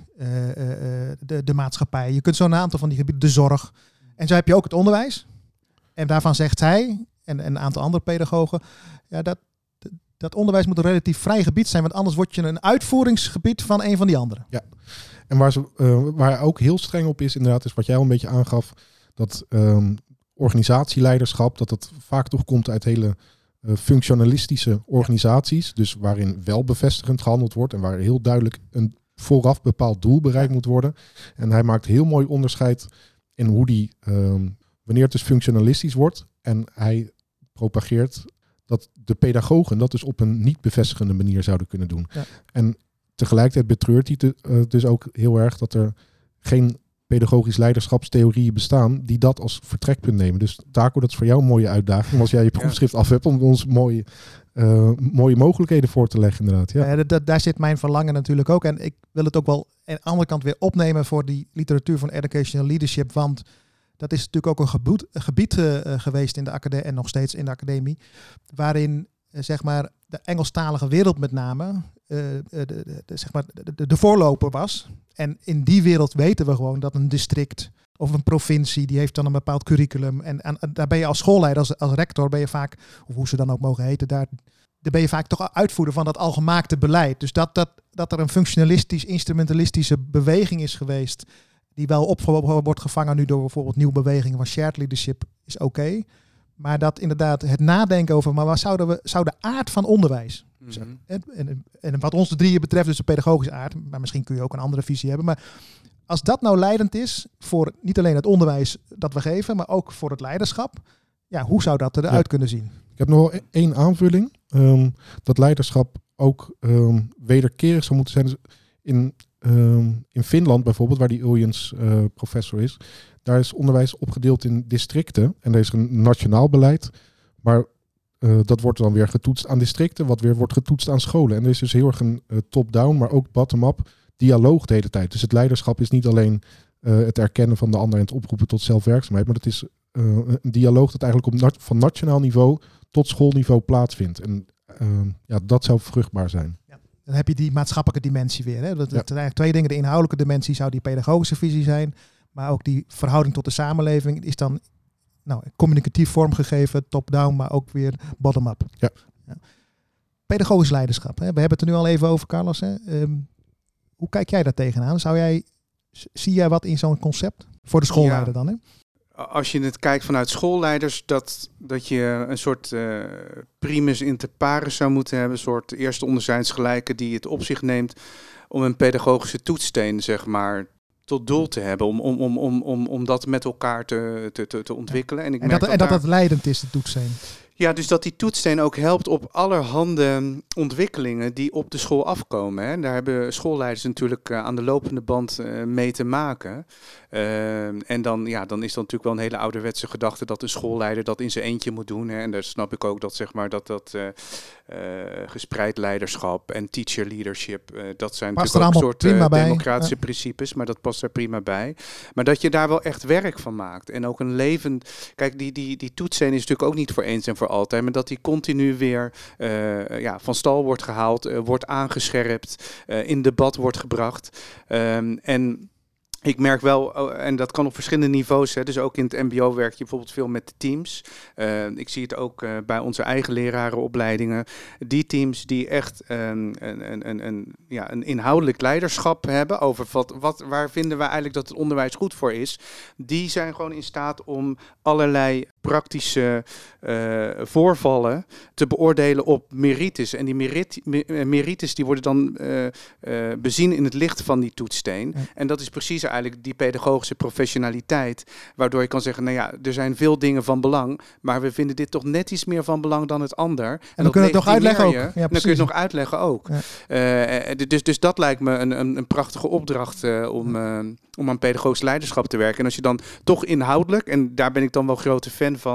de maatschappij. Je kunt zo een aantal van die gebieden, de zorg. En zo heb je ook het onderwijs. En daarvan zegt hij, en een aantal andere pedagogen, dat onderwijs moet een relatief vrij gebied zijn, want anders word je een uitvoeringsgebied van een van die anderen. Ja, en waar hij ook heel streng op is, inderdaad, is wat jij al een beetje aangaf, dat organisatieleiderschap, dat het vaak toch komt uit hele functionalistische organisaties, dus waarin wel bevestigend gehandeld wordt en waar heel duidelijk een vooraf bepaald doel bereikt moet worden. En hij maakt heel mooi onderscheid in hoe die, wanneer het dus functionalistisch wordt, en hij propageert dat de pedagogen dat dus op een niet bevestigende manier zouden kunnen doen. Ja. En tegelijkertijd betreurt hij dus ook heel erg dat er geen pedagogisch leiderschapstheorieën bestaan die dat als vertrekpunt nemen. Dus Taco, dat is voor jou een mooie uitdaging als jij je proefschrift af hebt om ons mooie mogelijkheden voor te leggen inderdaad. Ja. Daar zit mijn verlangen natuurlijk ook. En ik wil het ook wel aan de andere kant weer opnemen voor die literatuur van educational leadership, want dat is natuurlijk ook een gebied geweest in de academie en nog steeds in de academie, waarin zeg maar de Engelstalige wereld met name de voorloper was. En in die wereld weten we gewoon dat een district of een provincie, die heeft dan een bepaald curriculum. En daar ben je als schoolleider, als rector, ben je vaak, of hoe ze dan ook mogen heten, daar ben je vaak toch uitvoerder van dat al gemaakte beleid. Dus dat er een functionalistisch, instrumentalistische beweging is geweest, die wel wordt gevangen nu door bijvoorbeeld nieuwe bewegingen van shared leadership, is oké. Maar dat inderdaad het nadenken over, maar wat zou de aard van onderwijs, en wat ons de drieën betreft dus de pedagogische aard, maar misschien kun je ook een andere visie hebben, maar als dat nou leidend is voor niet alleen het onderwijs dat we geven, maar ook voor het leiderschap, ja, hoe zou dat eruit kunnen zien? Ik heb nog wel 1 aanvulling. Dat leiderschap ook wederkerig zou moeten zijn. In Finland bijvoorbeeld, waar die Uljens professor is, daar is onderwijs opgedeeld in districten. En er is een nationaal beleid, maar dat wordt dan weer getoetst aan districten, wat weer wordt getoetst aan scholen. En er is dus heel erg een top-down, maar ook bottom-up dialoog de hele tijd. Dus het leiderschap is niet alleen het erkennen van de ander en het oproepen tot zelfwerkzaamheid, maar het is een dialoog dat eigenlijk van nationaal niveau tot schoolniveau plaatsvindt. En dat zou vruchtbaar zijn. Ja. Dan heb je die maatschappelijke dimensie weer. Hè? Dat zijn eigenlijk 2 dingen. De inhoudelijke dimensie zou die pedagogische visie zijn, maar ook die verhouding tot de samenleving is dan communicatief vormgegeven, top-down, maar ook weer bottom-up. Ja. Pedagogisch leiderschap. Hè? We hebben het er nu al even over, Carlos. Hè? Hoe kijk jij daar tegenaan? Zou jij Zie jij wat in zo'n concept? Voor de schoolleider dan, hè? Als je het kijkt vanuit schoolleiders, dat je een soort primus inter pares zou moeten hebben. Een soort eerste onderzijnsgelijke die het op zich neemt om een pedagogische toetssteen, zeg maar, tot doel te hebben. Om dat met elkaar te ontwikkelen. En dat leidend is, de toetssteen. Ja, dus dat die toetssteen ook helpt op allerhande ontwikkelingen die op de school afkomen. Hè. Daar hebben schoolleiders natuurlijk aan de lopende band mee te maken. En dan is dat natuurlijk wel een hele ouderwetse gedachte dat een schoolleider dat in zijn eentje moet doen. Hè. En daar snap ik ook dat, zeg maar, dat gespreid leiderschap en teacher leadership, dat zijn past natuurlijk ook een soort democratische bij. principes, maar dat past er prima bij. Maar dat je daar wel echt werk van maakt. En ook een leven. Kijk, die toetssteen is natuurlijk ook niet voor eens en voor altijd, maar dat die continu weer van stal wordt gehaald, wordt aangescherpt, in debat wordt gebracht. En ik merk wel, en dat kan op verschillende niveaus, hè, dus ook in het mbo werk je bijvoorbeeld veel met de teams. Ik zie het ook bij onze eigen lerarenopleidingen. Die teams die echt een inhoudelijk leiderschap hebben over waar vinden we eigenlijk dat het onderwijs goed voor is. Die zijn gewoon in staat om allerlei praktische voorvallen te beoordelen op merites. En die merites die worden dan bezien in het licht van die toetssteen. Ja. En dat is precies eigenlijk die pedagogische professionaliteit, waardoor je kan zeggen, nou ja, er zijn veel dingen van belang, maar we vinden dit toch net iets meer van belang dan het ander. En dan kun je het nog uitleggen ook. Dan kun je het nog uitleggen ook. Ja. Dus dat lijkt me een prachtige opdracht om aan pedagogisch leiderschap te werken. En als je dan toch inhoudelijk, en daar ben ik dan wel grote fan van,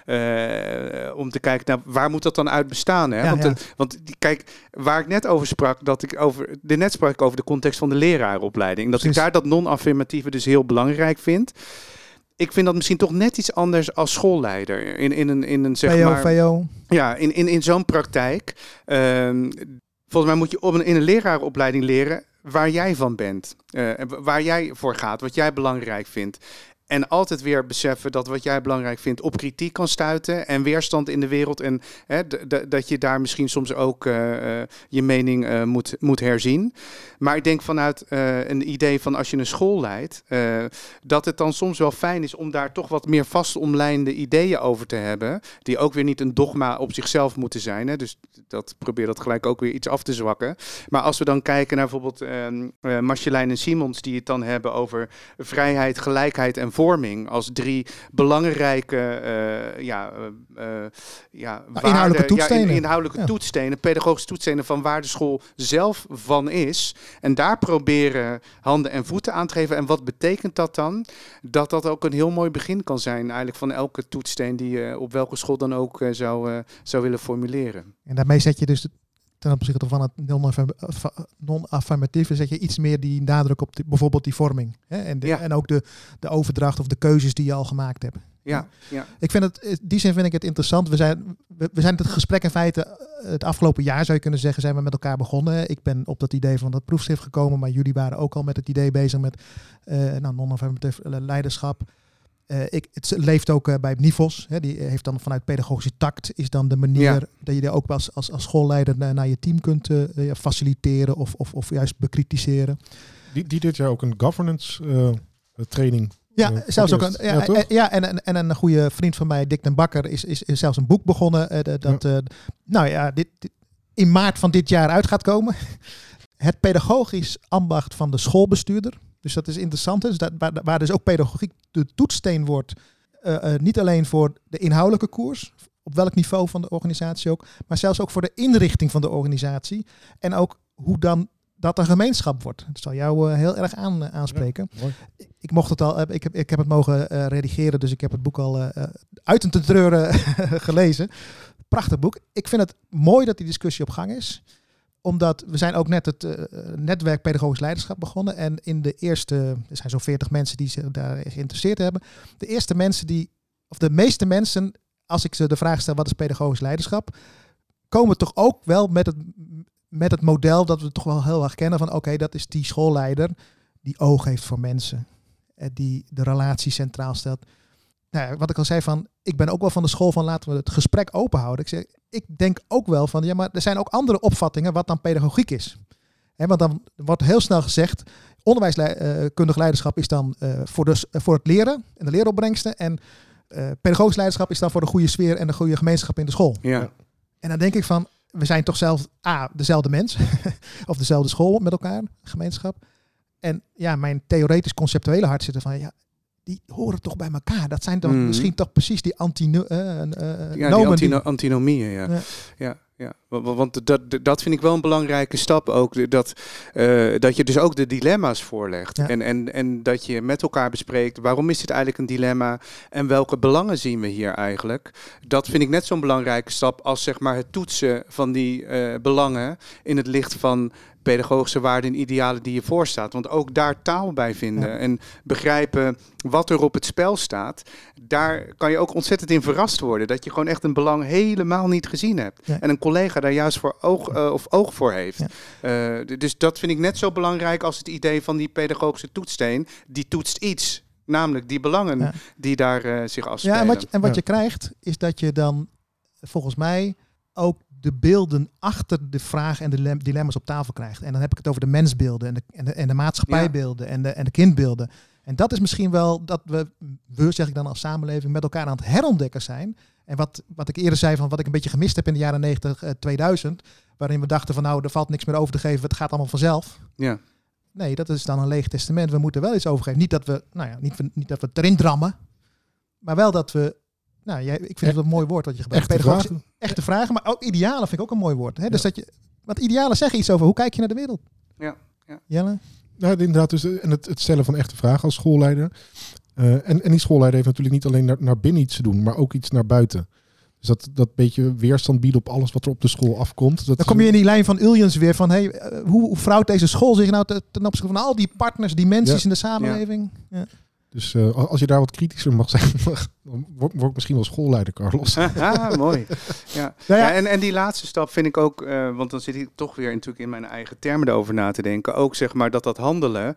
om te kijken, nou, waar moet dat dan uit bestaan? Hè? Want kijk, waar ik net over sprak, net sprak ik over de context van de lerarenopleiding. Dat ik daar dat non-affirmatieve dus heel belangrijk vind. Ik vind dat misschien toch net iets anders als schoolleider. In een zeg maar. VO. Ja, in zo'n praktijk. Volgens mij moet je in een lerarenopleiding leren waar jij van bent. Waar jij voor gaat, wat jij belangrijk vindt. En altijd weer beseffen dat wat jij belangrijk vindt op kritiek kan stuiten en weerstand in de wereld. En dat je daar misschien soms ook je mening moet herzien. Maar ik denk vanuit een idee van als je een school leidt, dat het dan soms wel fijn is om daar toch wat meer vastomlijnde ideeën over te hebben. Die ook weer niet een dogma op zichzelf moeten zijn. Hè. Dus probeer dat gelijk ook weer iets af te zwakken. Maar als we dan kijken naar bijvoorbeeld Marjolein en Simons, die het dan hebben over vrijheid, gelijkheid en vorming als 3 belangrijke inhoudelijke toetsstenen. Inhoudelijke toetsstenen, pedagogische toetsstenen van waar de school zelf van is. En daar proberen handen en voeten aan te geven. En wat betekent dat dan? Dat ook een heel mooi begin kan zijn eigenlijk van elke toetssteen die je op welke school dan ook zou willen formuleren. En daarmee zet je dus ten opzichte van het non-affirmatieve zet je iets meer die nadruk op bijvoorbeeld die vorming. Hè? En ook de overdracht of de keuzes die je al gemaakt hebt. Ja. Ik vind het, in die zin vind ik het interessant. We zijn het gesprek in feite het afgelopen jaar, zou je kunnen zeggen, zijn we met elkaar begonnen. Ik ben op dat idee van dat proefschrift gekomen, maar jullie waren ook al met het idee bezig met non-affirmative leiderschap. Het leeft ook bij NIVOS. Hè, die heeft dan vanuit pedagogische tact is dan de manier dat je er ook als schoolleider naar je team kunt faciliteren of juist bekritiseren. Die dit jaar ook een governance training. Ja, zelfs ook en een goede vriend van mij, Dick den Bakker, is zelfs een boek begonnen dit in maart van dit jaar uit gaat komen. Het pedagogisch ambacht van de schoolbestuurder. Dus dat is interessant. Dus waar dus ook pedagogiek de toetssteen wordt. Niet alleen voor de inhoudelijke koers. Op welk niveau van de organisatie ook. Maar zelfs ook voor de inrichting van de organisatie. En ook hoe dan dat een gemeenschap wordt. Dat zal jou heel erg aanspreken. Ja, ik mocht het al. Ik heb het mogen redigeren. Dus ik heb het boek al uit en te treuren gelezen. Prachtig boek. Ik vind het mooi dat die discussie op gang is. Omdat we zijn ook net het netwerk pedagogisch leiderschap begonnen. En in de eerste, er zijn zo'n 40 mensen die zich daar geïnteresseerd hebben. De meeste mensen, als ik ze de vraag stel wat is pedagogisch leiderschap, komen toch ook wel met het model dat we toch wel heel erg kennen van oké, dat is die schoolleider die oog heeft voor mensen. Die de relatie centraal stelt. Nou, wat ik al zei van, ik ben ook wel van de school van laten we het gesprek open houden. Ik denk ook wel van, ja, maar er zijn ook andere opvattingen wat dan pedagogiek is. Want dan wordt heel snel gezegd, onderwijskundig leiderschap is dan voor het leren en de leeropbrengsten. En pedagogisch leiderschap is dan voor de goede sfeer en de goede gemeenschap in de school. Ja. En dan denk ik van, we zijn toch zelf dezelfde mens. Of dezelfde school met elkaar, gemeenschap. En ja, mijn theoretisch conceptuele hart zit er van, ja, die horen toch bij elkaar. Dat zijn dan misschien toch precies die antinomieën, ja. Ja, want dat vind ik wel een belangrijke stap ook. Dat je dus ook de dilemma's voorlegt. Ja. En dat je met elkaar bespreekt, waarom is dit eigenlijk een dilemma? En welke belangen zien we hier eigenlijk? Dat vind ik net zo'n belangrijke stap als zeg maar het toetsen van die belangen in het licht van pedagogische waarden en idealen die je voorstaat. Want ook daar taal bij vinden en begrijpen wat er op het spel staat. Daar kan je ook ontzettend in verrast worden. Dat je gewoon echt een belang helemaal niet gezien hebt. Ja. En een collega daar juist voor oog voor heeft. Ja. Dus dat vind ik net zo belangrijk als het idee van die pedagogische toetssteen. Die toetst iets. Namelijk die belangen die daar zich afspelen. Ja, en wat je krijgt is dat je dan volgens mij ook de beelden achter de vragen en de dilemma's op tafel krijgt. En dan heb ik het over de mensbeelden en de maatschappijbeelden en de kindbeelden. En dat is misschien wel dat we zeg ik dan als samenleving, met elkaar aan het herontdekken zijn. En wat ik eerder zei van wat ik een beetje gemist heb in de jaren 90, 2000, waarin we dachten van nou, er valt niks meer over te geven, het gaat allemaal vanzelf. Ja. Nee, dat is dan een leeg testament. We moeten wel iets overgeven. Niet dat we het erin drammen, maar wel dat we ik vind het een mooi woord wat je gebruikt. Echte vragen, maar ook idealen vind ik ook een mooi woord. Hè? Dus want idealen zeggen iets over hoe kijk je naar de wereld. Ja. Jelle? Nou, inderdaad, dus het stellen van echte vragen als schoolleider. En die schoolleider heeft natuurlijk niet alleen naar binnen iets te doen, maar ook iets naar buiten. Dus dat beetje weerstand bieden op alles wat er op de school afkomt. Dan kom je in die lijn van Illions weer van, hoe verhoudt deze school zich nou ten opzichte van al die partners, dimensies in de samenleving? Ja. Dus als je daar wat kritischer mag zijn, dan word ik misschien wel schoolleider, Carlos. Mooi. Ja, en die laatste stap vind ik ook, want dan zit ik toch weer natuurlijk in mijn eigen termen erover na te denken. Ook zeg maar dat handelen,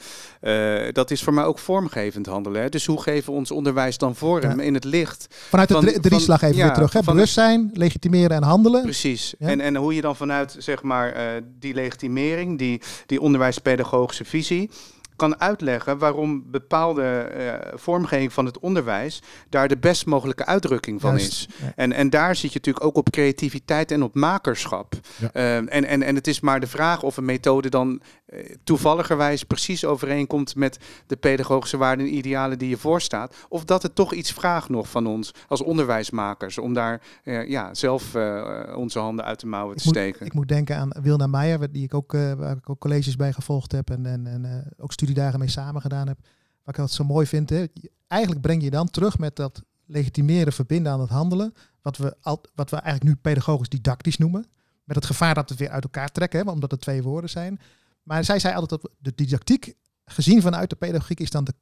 dat is voor mij ook vormgevend handelen. Hè? Dus hoe geven we ons onderwijs dan vorm in het licht? Vanuit de drieslag even weer terug. Hè? Bewustzijn, legitimeren en handelen. Precies. Ja. En hoe je dan vanuit zeg maar die legitimering, die onderwijspedagogische visie, kan uitleggen waarom bepaalde vormgeving van het onderwijs daar de best mogelijke uitdrukking van is. Ja. En daar zit je natuurlijk ook op creativiteit en op makerschap. Ja. En het is maar de vraag of een methode dan toevalligerwijs precies overeenkomt met de pedagogische waarden en idealen die je voorstaat. Of dat het toch iets vraagt nog van ons als onderwijsmakers om daar zelf onze handen uit de mouwen te steken. Ik moet denken aan Wilna Meijer, waar ik ook colleges bij gevolgd heb en ook studiedagen mee samen gedaan heb. Wat ik dat zo mooi vind. Hè? Eigenlijk breng je dan terug met dat legitimeren, verbinden aan het handelen. Wat we eigenlijk nu pedagogisch didactisch noemen. Met het gevaar dat we het weer uit elkaar trekken, hè, omdat het twee woorden zijn. Maar zij zei altijd dat de didactiek, gezien vanuit de pedagogiek, is dan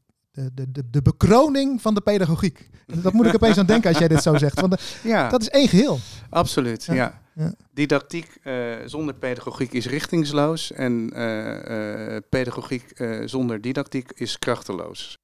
de bekroning van de pedagogiek. En dat moet ik opeens aan denken als jij dit zo zegt. Want dat is één geheel. Absoluut, ja. Didactiek zonder pedagogiek is richtingsloos. En pedagogiek zonder didactiek is krachteloos.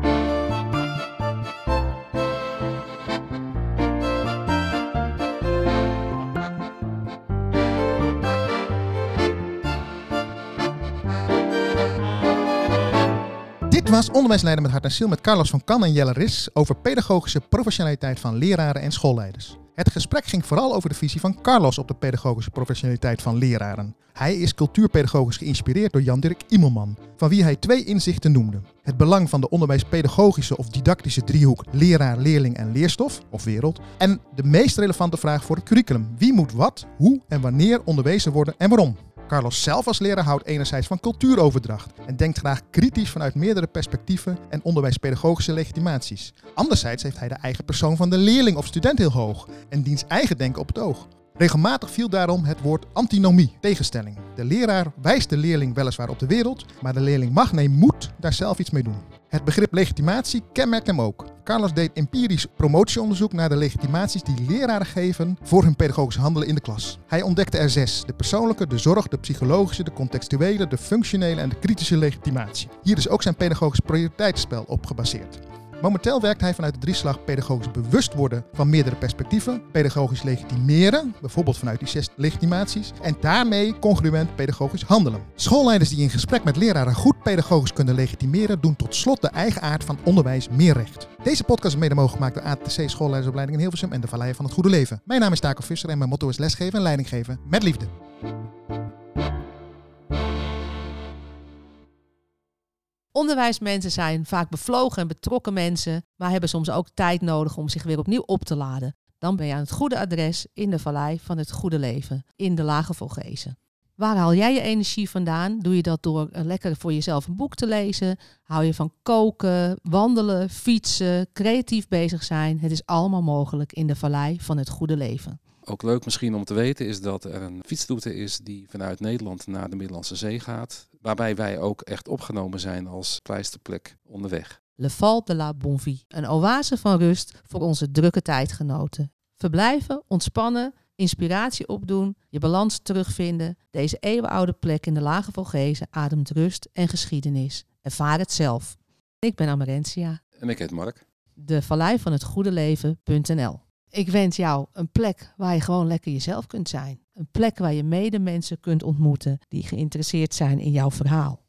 Dit was Onderwijsleider met Hart en Ziel met Carlos van Kan en Jelle Ris over pedagogische professionaliteit van leraren en schoolleiders. Het gesprek ging vooral over de visie van Carlos op de pedagogische professionaliteit van leraren. Hij is cultuurpedagogisch geïnspireerd door Jan-Dirk Immelman, van wie hij 2 inzichten noemde. Het belang van de onderwijspedagogische of didactische driehoek leraar, leerling en leerstof, of wereld. En de meest relevante vraag voor het curriculum. Wie moet wat, hoe en wanneer onderwezen worden en waarom? Carlos zelf als leraar houdt enerzijds van cultuuroverdracht en denkt graag kritisch vanuit meerdere perspectieven en onderwijspedagogische legitimaties. Anderzijds heeft hij de eigen persoon van de leerling of student heel hoog en diens eigen denken op het oog. Regelmatig viel daarom het woord antinomie, tegenstelling. De leraar wijst de leerling weliswaar op de wereld, maar de leerling mag, nee moet daar zelf iets mee doen. Het begrip legitimatie kenmerkt hem ook. Carlos deed empirisch promotieonderzoek naar de legitimaties die leraren geven voor hun pedagogisch handelen in de klas. Hij ontdekte er 6. De persoonlijke, de zorg, de psychologische, de contextuele, de functionele en de kritische legitimatie. Hier is ook zijn pedagogisch prioriteitsspel op gebaseerd. Momenteel werkt hij vanuit de drieslag pedagogisch bewust worden van meerdere perspectieven, pedagogisch legitimeren, bijvoorbeeld vanuit die 6 legitimaties, en daarmee congruent pedagogisch handelen. Schoolleiders die in gesprek met leraren goed pedagogisch kunnen legitimeren, doen tot slot de eigen aard van onderwijs meer recht. Deze podcast is mede mogelijk gemaakt door ATC Schoolleidersopleiding in Hilversum en de Vallei van het Goede Leven. Mijn naam is Taco Visser en mijn motto is lesgeven en leiding geven met liefde. Onderwijsmensen zijn vaak bevlogen en betrokken mensen, maar hebben soms ook tijd nodig om zich weer opnieuw op te laden. Dan ben je aan het goede adres in de Vallei van het Goede Leven, in de Lage Vogezen. Waar haal jij je energie vandaan? Doe je dat door lekker voor jezelf een boek te lezen? Hou je van koken, wandelen, fietsen, creatief bezig zijn? Het is allemaal mogelijk in de Vallei van het Goede Leven. Ook leuk misschien om te weten is dat er een fietsroute is die vanuit Nederland naar de Middellandse Zee gaat. Waarbij wij ook echt opgenomen zijn als pleisterplek onderweg. Le Val de la Bonvie, een oase van rust voor onze drukke tijdgenoten. Verblijven, ontspannen, inspiratie opdoen, je balans terugvinden. Deze eeuwenoude plek in de Lage Vogezen ademt rust en geschiedenis. Ervaar het zelf. Ik ben Amarentia. En ik heet Mark. De Vallei van het Goede Leven.nl. Ik wens jou een plek waar je gewoon lekker jezelf kunt zijn. Een plek waar je medemensen kunt ontmoeten die geïnteresseerd zijn in jouw verhaal.